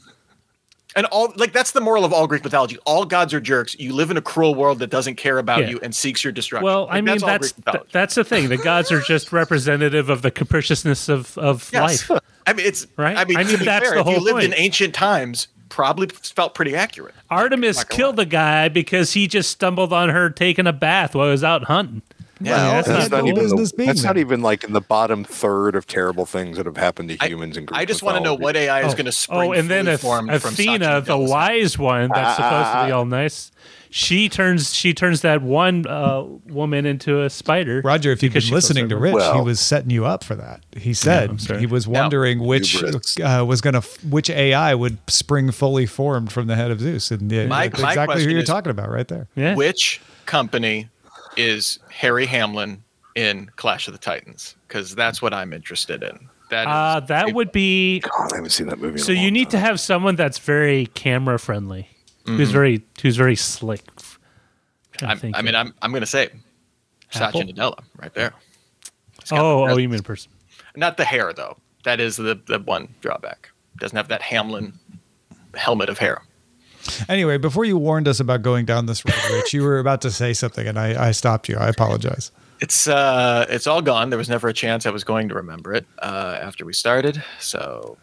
And all like that's the moral of all Greek mythology. All gods are jerks. You live in a cruel world that doesn't care about Yeah. you and seeks your destruction. Well, Like, I mean, all that's Greek mythology. th- that's the thing. The gods are just representative of the capriciousness of, of Yes. life. I mean, it's Right? I mean, I to mean, be that's fair, the if you whole lived in point. ancient times, probably felt pretty accurate. Artemis Not gonna killed lie. the guy because he just stumbled on her taking a bath while he was out hunting. Yeah, I mean, that's that's not not cool. even- business the, being that's not there. even like in the bottom third of terrible things that have happened to I- humans in Greek I just want to know mythology. what A I is Oh. going to spring. Oh, and then fully Ath- formed from Athena, Satya the Jealousy. wise one that's supposed to be all nice, she turns she turns that one uh, woman into a spider. Roger, if you've because been she feels listening to so- Rich, he Well- was setting you up for that. He said I'm sorry. he was Now, wondering which hubris. uh, was going to which A I would spring fully formed from the head of Zeus, and yeah, My- that's my exactly who question you're is- talking about right there. Yeah. Which company is Harry Hamlin in Clash of the Titans? Because that's what I'm interested in. That is, Uh, that would be God, I haven't seen that movie. in so. a You long need to time. have someone that's very camera friendly, Mm-hmm. who's very who's very slick. Trying to I'm, think I mean, of- I'm I'm going to say it. Apple? Satya Nadella, right there. He's got oh, the oh, presence. you mean person? Not the hair though. That is the the one drawback. Doesn't have that Hamlin helmet of hair. Anyway, before you warned us about going down this road, Rich, you were about to say something, and I, I stopped you. I apologize. It's uh, it's all gone. There was never a chance I was going to remember it uh, after we started. So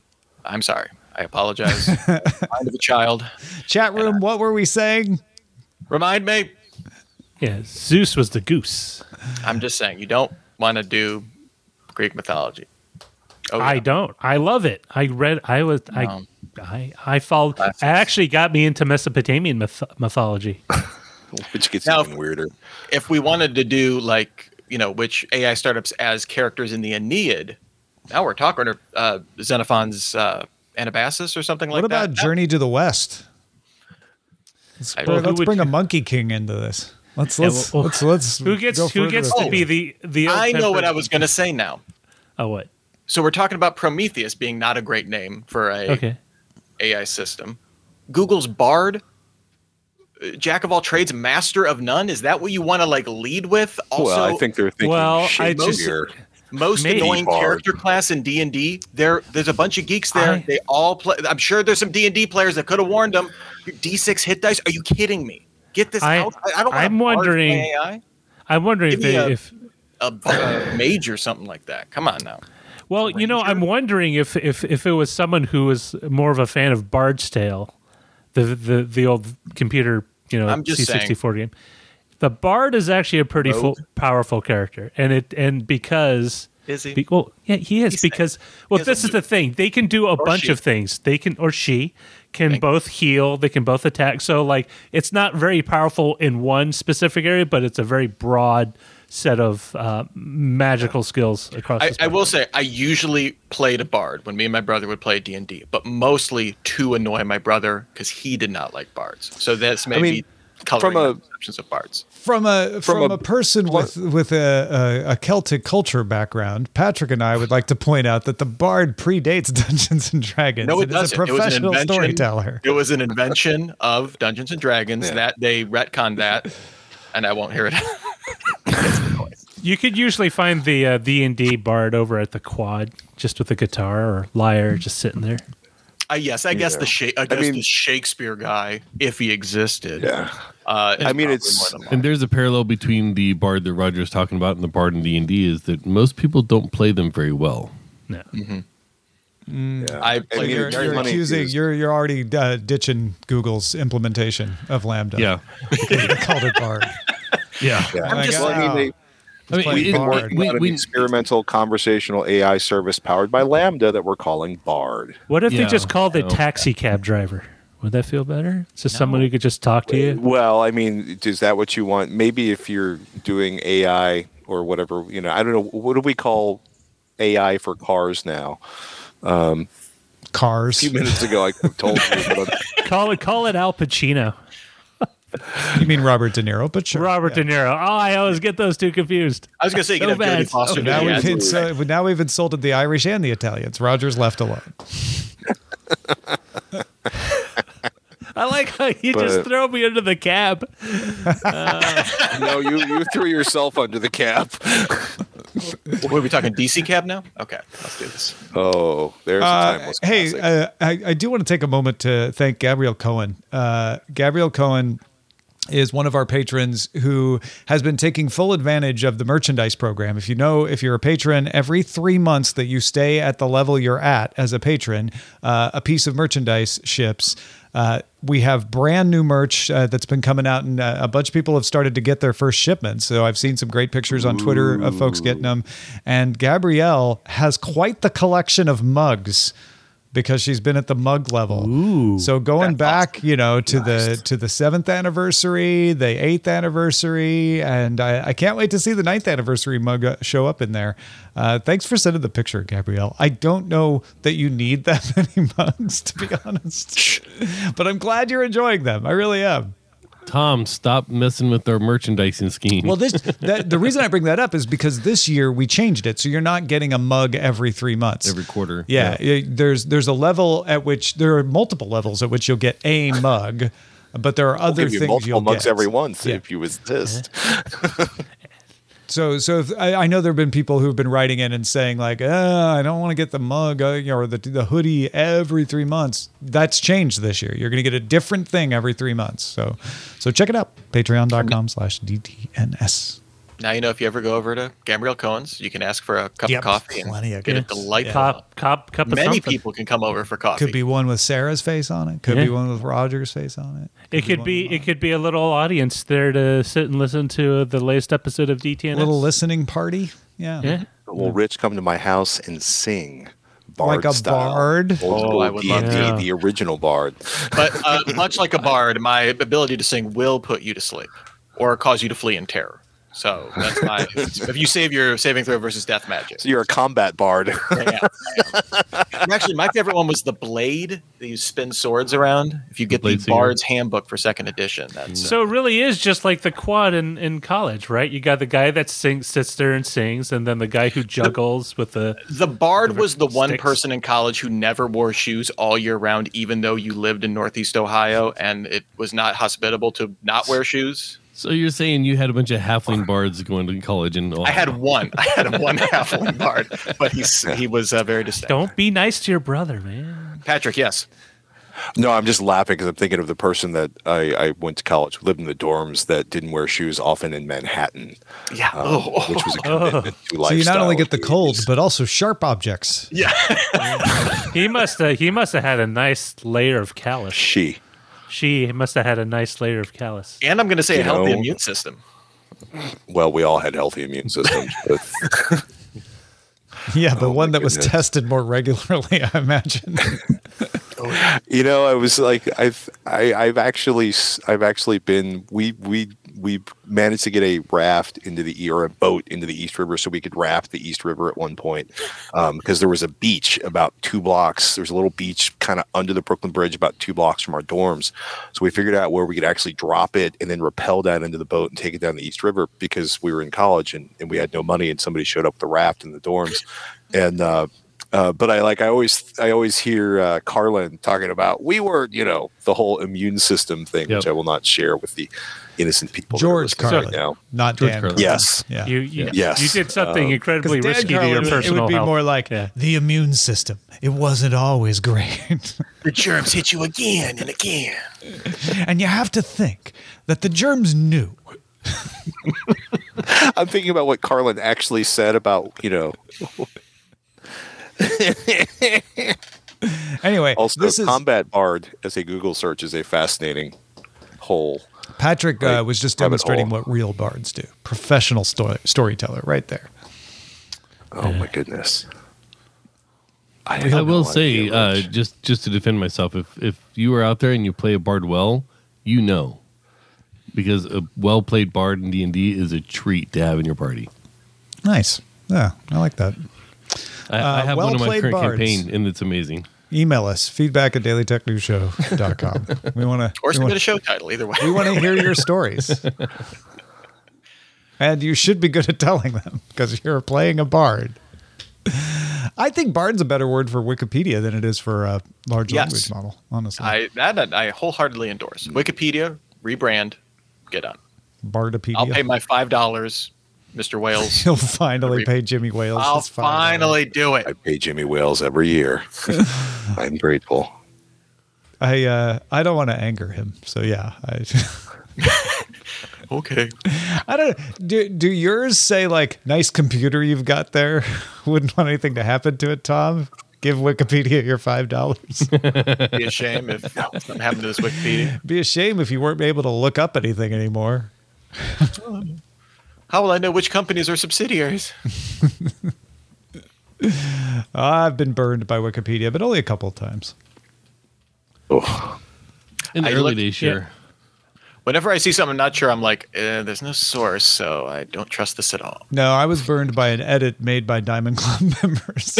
I'm sorry. I apologize. Mind of a child. Chat room, what were we saying? Remind me. Yeah, Zeus was the goose. I'm just saying you don't want to do Greek mythology. Oh, I yeah. don't. I love it. I read. I was. I. No. I. I followed. It Classics. actually got me into Mesopotamian myth- mythology. which gets Now- even weirder. If we wanted to do like you know which A I startups as characters in the Aeneid, now we're talking uh, Xenophon's uh, Anabasis or something like What that. about Journey to the West? Let's, I- bring- Well, who let's would bring a you- Monkey King into this. Let's Yeah, let's well, let's let's Who gets? go Who further gets to afield. be the the? I know what ill-tempered- I was going to say now. Oh, what? So we're talking about Prometheus being not a great name for a Okay. A I system. Google's Bard, uh, jack of all trades, master of none. Is that what you want to like lead with? Also, well, I think they're thinking Well, I Shakespeare. most maybe. annoying Bard. character class in D and D. There, there's a bunch of geeks there. I- they all play. I'm sure there's some D and D players that could have warned them. D six hit dice. Are you kidding me? Get this I- out. I, I don't. Want I'm a Bard wondering- A I. I'm wondering if Give me they a- if. A, a mage or something like that. Come on now. Well, you know, I'm wondering if, if if it was someone who was more of a fan of Bard's Tale, the the the old computer, you know, I'm just C sixty-four game. The Bard is actually a pretty full, Rogue. powerful character, and it and because Is he? Be- well, yeah, he is He's because well, he has this a is the thing. They can do a bunch she. of things. They can or she can Thank both heal. They can both attack. So like, it's not very powerful in one specific area, but it's a very broad set of uh, magical skills across. I, the I will spectrum. say I usually played a bard when me and my brother would play D and D, but mostly to annoy my brother because he did not like bards. So that's maybe mean, coloring from a- my perceptions of bards. From a from, a- a, person with with a, a, a Celtic culture background, Patrick and I would like to point out that the bard predates Dungeons and Dragons. No, it is a doesn't. It was an professional invention. storyteller. It was an invention of Dungeons and Dragons Yeah. that they retconned that, and I won't hear it. You could usually find the uh, D and D bard over at the quad, just with a guitar or lyre, just sitting there. Uh, yes, I guess Yeah. the Sha- I guess mean- the Shakespeare guy, if he existed. Yeah. Uh, is I mean, probably it's- more than And one. there's a parallel between the bard that Roger's talking about and the bard in D and D is that most people don't play them very well. No. Yeah. I I played mean, You're, it's very you're funny accusing. because- You're you're already uh, ditching Google's implementation of Lambda. Yeah. They called it bard. Yeah. Yeah. I'm just- Well, I mean, they, I mean, playing it- Bard. we- got an we- experimental conversational A I service powered by Lambda that we're calling Bard. What if they Yeah. just called it No. taxi cab driver? Would that feel better? Is this someone who could just talk to you? Well, I mean, is that what you want? Maybe if you're doing A I or whatever, you know, I don't know. What do we call A I for cars now? Cars. A few minutes ago, I could have told you. But I'm- Call it call it Al Pacino. You mean Robert De Niro? But sure. Robert yeah. De Niro. Oh, I always get those two confused. I was gonna say you So could have Jodie bad. Foster. So do Now the we've, ads. ins- now we've insulted the Irish and the Italians. Roger's left alone. I like how you just But- throw me under the cab. no, you you threw yourself under the cap. What, are we talking D C cab now? Okay, let's do this. Oh, there's a Uh, timeless hey, classic. uh, I, I do want to take a moment to thank Gabrielle Cohen. Uh, Gabrielle Cohen is one of our patrons who has been taking full advantage of the merchandise program. If you know, if you're a patron, every three months that you stay at the level you're at as a patron, uh, a piece of merchandise ships. Uh, we have brand new merch uh, that's been coming out, and uh, a bunch of people have started to get their first shipments. So I've seen some great pictures on Twitter of folks getting them. And Gabrielle has quite the collection of mugs because she's been at the mug level. Ooh. So going That's back, you know, to the to the seventh anniversary, the eighth anniversary, and I, I can't wait to see the ninth anniversary mug uh, show up in there. Uh, thanks for sending the picture, Gabrielle. I don't know that you need that many mugs, to be honest, but I'm glad you're enjoying them. I really am. Tom, stop messing with our merchandising scheme. Well, this that, the reason I bring that up is because this year we changed it, so you're not getting a mug every three months, every quarter. Yeah, yeah, there's there's a level at which there are multiple levels at which you'll get a mug, but there are I'll other give you things multiple you'll mugs get every month Yeah. if you insist. So, so if, I, I know there have been people who've been writing in and saying like, uh, I don't want to get the mug uh, you know, or the the hoodie every three months. That's changed this year. You're going to get a different thing every three months. So, so check it out. Patreon.com slash DTNS. Now you know if you ever go over to Gabrielle Cohen's, you can ask for a cup Yep, of coffee and plenty of get a good- delightful. Cop, cop, cup of Many something. people can come over for coffee. Could be one with Sarah's face on it. Could Yeah. be one with Roger's face on it. It could one be with it could be a little audience there to sit and listen to the latest episode of D T N a S. little listening party. Yeah. Yeah. Will Rich come to my house and sing? Bard Like a style. bard? Old Oh, school I would D love and D, to. the original Bard. But uh, much like a bard, my ability to sing will put you to sleep or cause you to flee in terror. So that's my. If you save your saving throw versus death magic. So you're a combat bard. Yeah, I am. And actually, my favorite one was the blade that you spin swords around. If you get the Blade singer. Bard's Handbook for second edition, that's uh, So it really is just like the quad in, in college, right? You got the guy that sings, sits there and sings, and then the guy who juggles with the. the Bard was the one Sticks. person in college who never wore shoes all year round, even though you lived in Northeast Ohio and it was not hospitable to not wear shoes. So you're saying you had a bunch of halfling bards going to college in Ohio? I had one. I had one halfling Bard, but he's he was uh, very distinct. Don't be nice to your brother, man. Patrick, yes. No, I'm just laughing because I'm thinking of the person that I, I went to college, lived in the dorms, that didn't wear shoes often in Manhattan, Yeah. um, Oh. which was a commitment to lifestyle. So you not only get the changes. colds, but also sharp objects. Yeah. He must have he must have had a nice layer of callus. She. She must have had a nice layer of callus. And I'm going to say You a healthy know- immune system. Well, we all had healthy immune systems, but Yeah, but Oh, one my that was goodness. tested more regularly, I imagine. You know, I was like, I've, I, I've actually, s- I've actually been. We, we, we managed to get a raft into the or a boat into the East River, so we could raft the East River at one point, um, because there was a beach about two blocks. There's a little beach kind of under the Brooklyn Bridge, about two blocks from our dorms. So we figured out where we could actually drop it and then rappel down into the boat and take it down the East River because we were in college and, and we had no money, and somebody showed up with a raft in the dorms, and. uh Uh, but I like I always I always hear uh, Carlin talking about we were you know the whole immune system thing, Yep. which I will not share with the innocent people. that are George listening Carlin, right now. not George Dan. Carlin. Carlin. Yes. Yeah. You, you, Yes. you did something Um, incredibly Dan risky to Carlin, your it personal would be health. more like Yeah. the immune system. It wasn't always great. The germs hit you again and again. And you have to think that the germs knew. I'm thinking about what Carlin actually said about you know. Anyway, Also, this is combat bard as a Google search is a fascinating whole. Patrick uh, Right. was just Rabbit demonstrating hole. what real bards do. Professional story, storyteller, right there. Oh my goodness. I, I have will no say, idea, uh, Rich. just just to defend myself, if if you are out there and you play a bard well, you know, because a well played bard in D and D is a treat to have in your party. Nice. Yeah, I like that. I, I Uh, have one in my well-played current bards. campaign, and it's amazing. Email us feedback at daily tech news show dot com. We want to Or we submit wanna, a show title, either way. we want to hear your stories. And you should be good at telling them because you're playing a bard. I think bard's a better word for Wikipedia than it is for a large Yes. language model, honestly. I that I wholeheartedly endorse. Wikipedia, rebrand, get on. Bardopedia. I'll pay my five dollars, Mister Wales. He'll finally pay Jimmy Wales. I'll his five dollars. finally do it. I pay Jimmy Wales every year. I'm grateful. I uh, I don't want to anger him, so yeah. I, Okay. I don't. Do do yours say like nice computer you've got there? Wouldn't want anything to happen to it, Tom. Give Wikipedia your five dollars. Be a shame if something happened to this Wikipedia. Be a shame if you weren't able to look up anything anymore. How will I know which companies are subsidiaries? I've been burned by Wikipedia, but only a couple of times. Oh, In the I early look- days, yeah. sure. Whenever I see something I'm not sure, I'm like, eh, there's no source, so I don't trust this at all. No, I was burned by an edit made by Diamond Club members.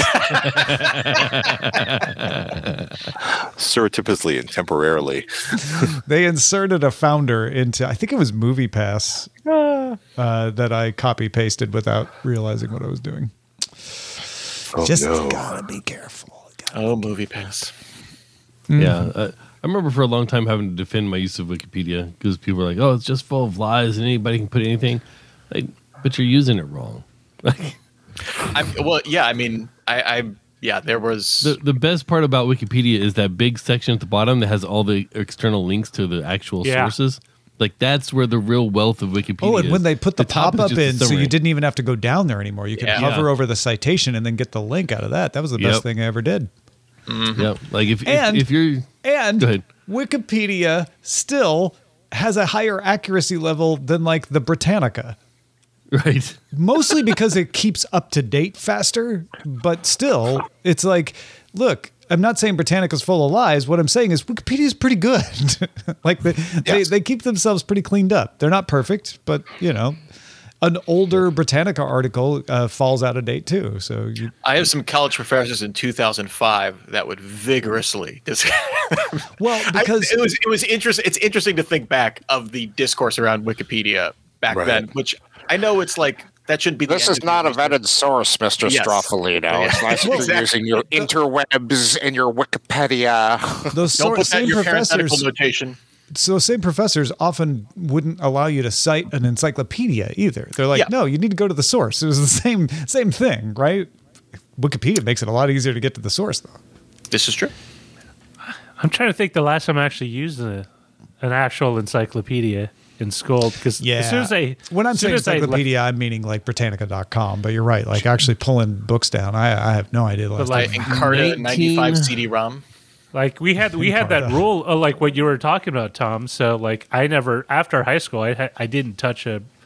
surreptitiously and temporarily. They inserted a founder into, I think it was MoviePass, uh, that I copy pasted without realizing what I was doing. Oh Just no. gotta be careful. Oh, Movie Pass. Yeah. Uh, I remember for a long time having to defend my use of Wikipedia because people were like, oh, it's just full of lies and anybody can put anything. Like, but you're using it wrong. I'm, well, yeah, I mean, I, I yeah, there was. The, the best part about Wikipedia is that big section at the bottom that has all the external links to the actual Yeah. sources. Like, that's where the real wealth of Wikipedia Oh, and is. when they put the, top is pop up just a in, so summary. you didn't even have to go down there anymore. You could Yeah. hover Yeah. over the citation and then get the link out of that. That was the best Yep. thing I ever did. Yep. Like, if, And- if, if you're. And Go ahead. Wikipedia still has a higher accuracy level than like the Britannica. Right. Mostly because it keeps up to date faster, but still, it's like, look, I'm not saying Britannica's full of lies. What I'm saying is Wikipedia is pretty good. Like they, they Yes. they keep themselves pretty cleaned up. They're not perfect, but you know, an older Britannica article uh, falls out of date too. So you, I have some college professors in two thousand five that would vigorously dis- well, I- because it was it was interesting. It's interesting to think back of the discourse around Wikipedia back Right. then, which I know it's like that shouldn't be. The This end is of not a your research. vetted source, Mister Yes. Stroffolino. It's nice Well, that you're exactly. using your interwebs and your Wikipedia. those Don't sort, put that in same your parenthetical professors, notation. so same professors often wouldn't allow you to cite an encyclopedia either. They're like, Yeah. no, you need to go to the source. It was the same same thing, right? Wikipedia makes it a lot easier to get to the source, though. This is true. I'm trying to think the last time I actually used a, an actual encyclopedia in school because Yeah. as soon as I when I'm as soon saying as I left- encyclopedia, I'm meaning like Britannica dot com, but you're right. Like actually pulling books down. I, I have no idea. the Last like- time. Encarta nineteen ninety-five C D ROM. like we had we had that Encarta. rule uh, like what you were talking about, Tom. So like I never after high school I ha- I didn't touch a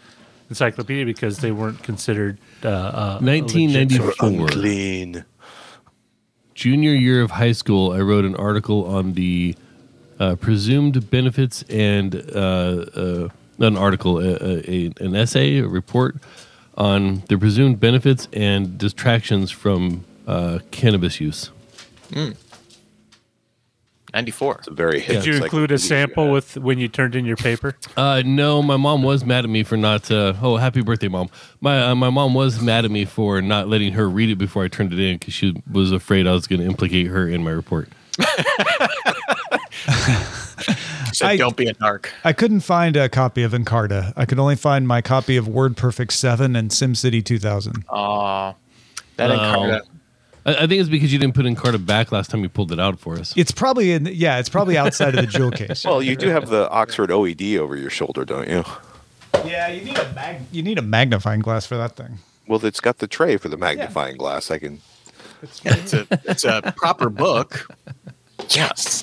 encyclopedia because they weren't considered uh, uh, nineteen ninety-four. Unclean. Junior year of high school, I wrote an article on the uh, presumed benefits and uh, uh, not an article, a, a, an essay, a report on the presumed benefits and distractions from uh, cannabis use. Mm. ninety-four. It's a very hip Did you include a encyclopedia. sample with when you turned in your paper? Uh, no, my mom was mad at me for not. Uh, oh, happy birthday, mom! My uh, my mom was mad at me for not letting her read it before I turned it in because she was afraid I was going to implicate her in my report. So I- don't be a narc. I couldn't find a copy of Encarta. I could only find my copy of WordPerfect seven and SimCity two thousand. Aw, that Oh. Encarta. I, I think it's because you didn't put Encarta back last time you pulled it out for us. It's probably in, yeah, it's probably outside of the jewel case. Well, you do have the Oxford O E D over your shoulder, don't you? yeah, you need a mag- you need a magnifying glass for that thing. Well, it's got the tray for the magnifying glass. I can. It's a it's a proper book. Yes.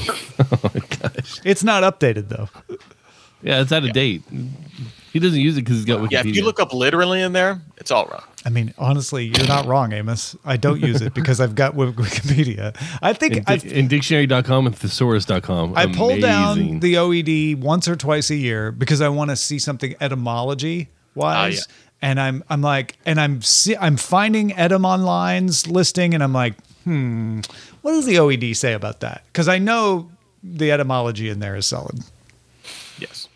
It's not updated though. Yeah, it's out of date. He doesn't use it because he's got Wikipedia. Yeah, if you look up literally in there, it's all wrong. I mean, honestly, you're not wrong, Amos. I don't use it because I've got Wik- Wikipedia. I think in, I've, in dictionary dot com and thesaurus dot com. I pull down Amazing. the O E D once or twice a year because I want to see something etymology wise. Ah, And I'm I'm like and I'm see, I'm finding Etymonline's listing and I'm like, hmm, what does the O E D say about that? Because I know the etymology in there is solid. Yes.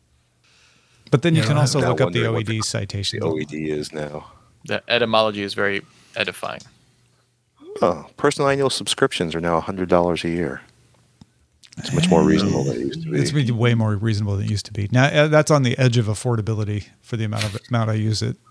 But then you Yeah, can also I'm now look up the wondering O E what D the- citation. The O E D is now. The etymology is very edifying. Oh, personal annual subscriptions are now one hundred dollars a year. It's much more reasonable than it used to be. It's been way more reasonable than it used to be. Now uh, that's on the edge of affordability for the amount of amount I use it.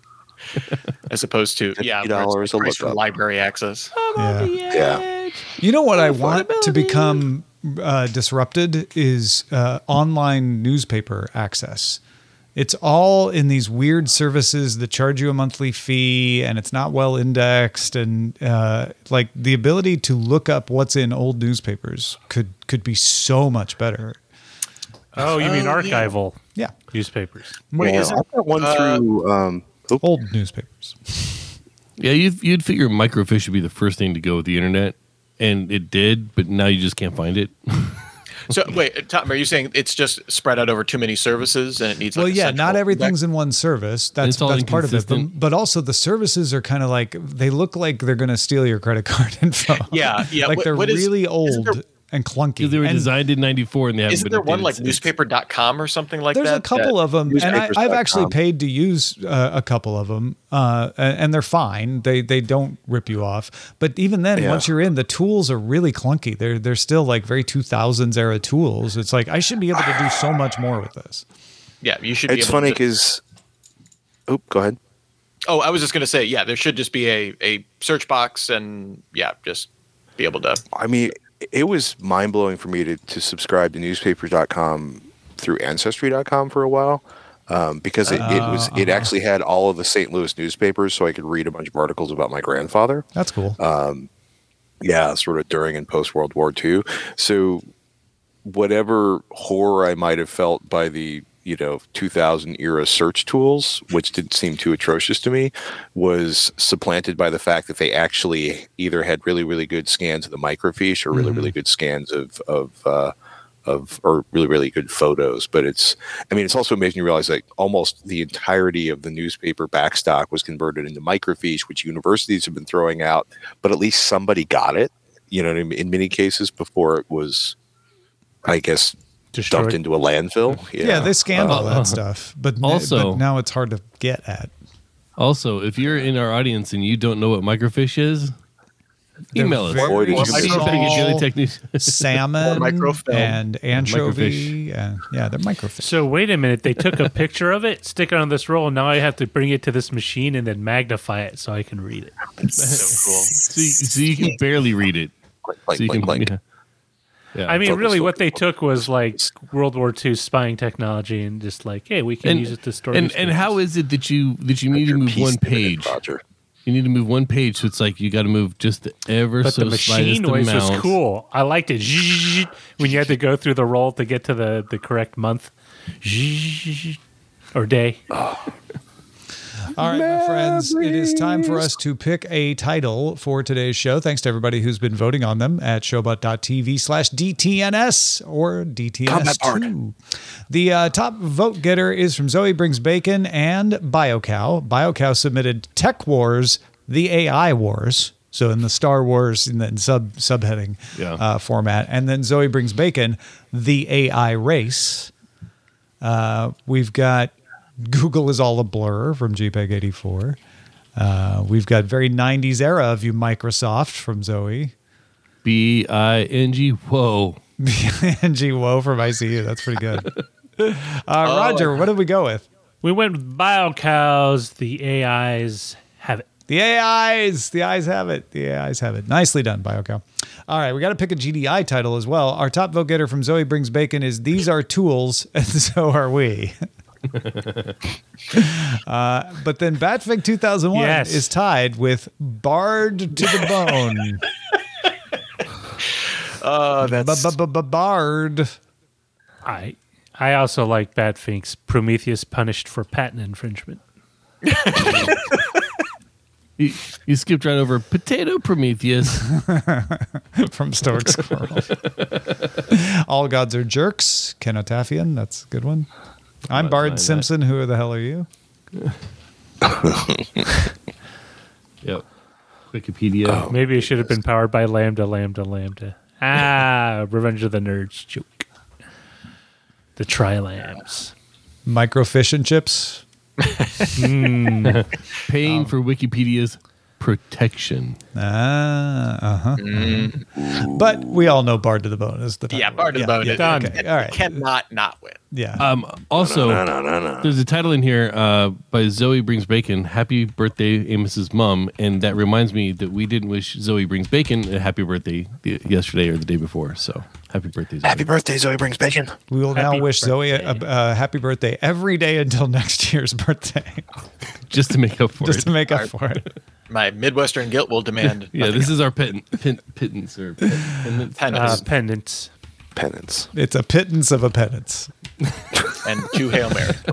As opposed to yeah, fifty dollars a price for lookup. library access. Yeah. Yeah. You know what I want to become uh, disrupted is uh, online newspaper access. It's all in these weird services that charge you a monthly fee, and it's not well indexed. And uh, like the ability to look up what's in old newspapers could could be so much better. Oh, you mean Oh, yeah. archival Yeah, newspapers? Wait, Well, isn't- I've got one uh, through. Um, oop, old newspapers. Yeah, you'd, you'd figure microfiche would be the first thing to go with the internet, and it did, but now you just can't find it. So wait, Tom, are you saying it's just spread out over too many services and it needs? Well, like a yeah, central not everything's index? in one service. That's It's all that's part of it. But, inconsistent. but also the services are kind of like they look like they're going to steal your credit card info. Yeah, yeah. like What- they're what is- really isn't old there- and clunky. Because they were And designed in ninety-four and they haven't Isn't been there one updated like since. newspaper dot com or something like There's that? a couple that- of them, and I, newspapers I've dot actually com. paid to use uh, a couple of them, uh, and, and they're fine. They they don't rip you off. But even then, Yeah. once you're in, the tools are really clunky. They're they're still like very two thousands era tools. It's like I should be able to do so much more with this. Yeah, you should. Be it's able funny to- because. Oop, go ahead. Oh, I was just going to say, yeah, there should just be a, a search box and yeah, just be able to. I mean, it was mind blowing for me to, to subscribe to newspapers dot com through ancestry dot com for a while. Um, because it, it was it actually had all of the Saint Louis newspapers, so I could read a bunch of articles about my grandfather. That's cool. Yeah, sort of during and post World War Two. So whatever horror I might have felt by the you know two thousand era search tools, which did seem too atrocious to me, was supplanted by the fact that they actually either had really really good scans of the microfiche or really really good scans of of uh, of or really really good photos. But it's I mean it's also amazing to realize that almost the entirety of the newspaper backstock was converted into microfiche, which universities have been throwing out, but at least somebody got it. You know what I mean? In many cases before it was, I guess, Destroyed. dumped into a landfill. Yeah, they scanned all Uh, that stuff, but n- also- but now it's hard to get at. Also, if you're in our audience and you don't know what microfiche is, They're email us. very Or did you See if we can get small a technician. salmon microfilm. and anchovy, and yeah, they're microfiche. So wait a minute. They took a picture of it, stick it on this roll, and now I have to bring it to this machine and then magnify it so I can read it. So cool. so, you, so you can barely read it. Blink, So you blink, can, blink. yeah. Yeah. I mean, Focus, really, what focus, they focus. took was like World War Two spying technology and just like, hey, we can and, use it to store. and and newspapers. how is it that you that you need to Your move piece one in a minute, page? Roger. You need to move one page, so it's like you got to move just the ever But so the machine slightest noise was amount. cool. I liked it. When you had to go through the roll to get to the, the correct month. or day. All right, my friends, it is time for us to pick a title for today's show. Thanks to everybody who's been voting on them at showbot.tv slash DTNS or D T N S two. The uh, top vote getter is from Zoe Brings Bacon and BioCow. BioCow submitted Tech Wars, the A I Wars. So in the Star Wars in the sub subheading Yeah. uh, format. And then Zoe Brings Bacon, the A I Race. Uh, we've got Google is all a blur from JPEG eighty-four. Uh, we've got very nineties era of you, Microsoft from Zoe. B I N G. Whoa. And G Woe from I C U. That's pretty good. Uh, Roger, what did we go with? We went with BioCows. The A Is have it. The A Is. The eyes have it. The A Is have it. Nicely done, BioCow. All right, we got to pick a G D I title as well. Our top vote getter from Zoe Brings Bacon is These Are Tools, and So Are We. uh, but then Batfig two thousand one Yes. is tied with Bard to the Bone. Oh, that's Bard. I I also like Batfink's Prometheus punished for patent infringement. You, you skipped right over Potato Prometheus. From Stoic Squirrel. All Gods Are Jerks. Ken Otafian. That's a good one. I'm Might Bard find Simpson. Who the hell are you? Yep. Wikipedia. Maybe it should have been powered by Lambda, Lambda, Lambda. Ah, Revenge of the Nerds joke. The Trilambs. Microfish and chips. Paying for Wikipedia's protection. Ah, uh-huh. But we all know Bard to the Bone is the title. yeah, Bard of the Bone. Yeah, is- Done. okay, all right. Cannot not win. Yeah. Um, also, No, no, no, no. there's a title in here uh, by Zoe Brings Bacon, Happy Birthday, Amos's Mom. And that reminds me that we didn't wish Zoe Brings Bacon a happy birthday the, yesterday or the day before. So happy birthday, Zoe. Happy birthday, Zoe Brings Bacon. we will now Happy wish Zoe a, birthday. a, a happy birthday every day until next year's birthday, Just to make up for just it. to make up for it. My Midwestern guilt will demand. Yeah, nothing this is our pit, pit, pittance or pit, pendant. Penance. Uh, pendants. Penance. It's a pittance of a penance. and two Hail Marys.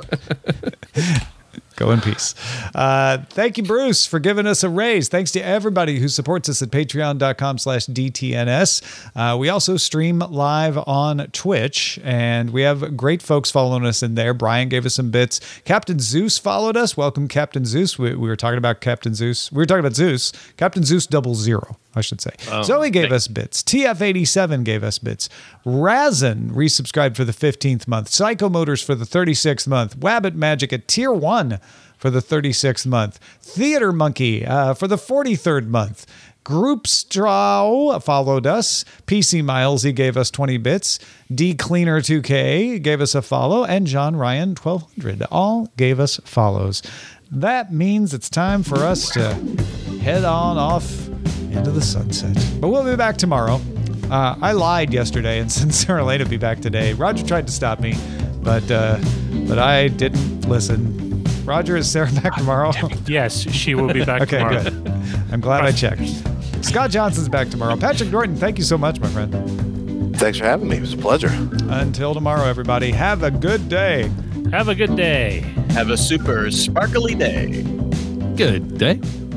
Go in peace. Uh, thank you, Bruce, for giving us a raise. Thanks to everybody who supports us at patreon.com slash DTNS. Uh, we also stream live on Twitch, and we have great folks following us in there. Brian gave us some bits. Captain Zeus followed us. Welcome, Captain Zeus. We, we were talking about Captain Zeus. We were talking about Zeus. Captain Zeus double zero, I should say. Zoe gave us bits. T F eighty-seven gave us bits. Razin resubscribed for the fifteenth month. Psycho Motors for the thirty-sixth month. Wabbit Magic at tier one for the thirty-sixth month. Theater Monkey uh, for the forty-third month. Group Straw followed us. P C Miles, he gave us twenty bits. D Cleaner two K gave us a follow. And John Ryan twelve hundred all gave us follows. That means it's time for us to head on off into the sunset. But we'll be back tomorrow. Uh, I lied yesterday and said Sarah Lane would be back today. Roger tried to stop me, but uh, but I didn't listen. Roger, is Sarah back tomorrow? Yes, she will be back Okay, tomorrow. good. I'm glad I checked. Scott Johnson's back tomorrow. Patrick Norton, thank you so much, my friend. Thanks for having me. It was a pleasure. Until tomorrow, everybody, have a good day. Have a good day. Have a super sparkly day. Good day.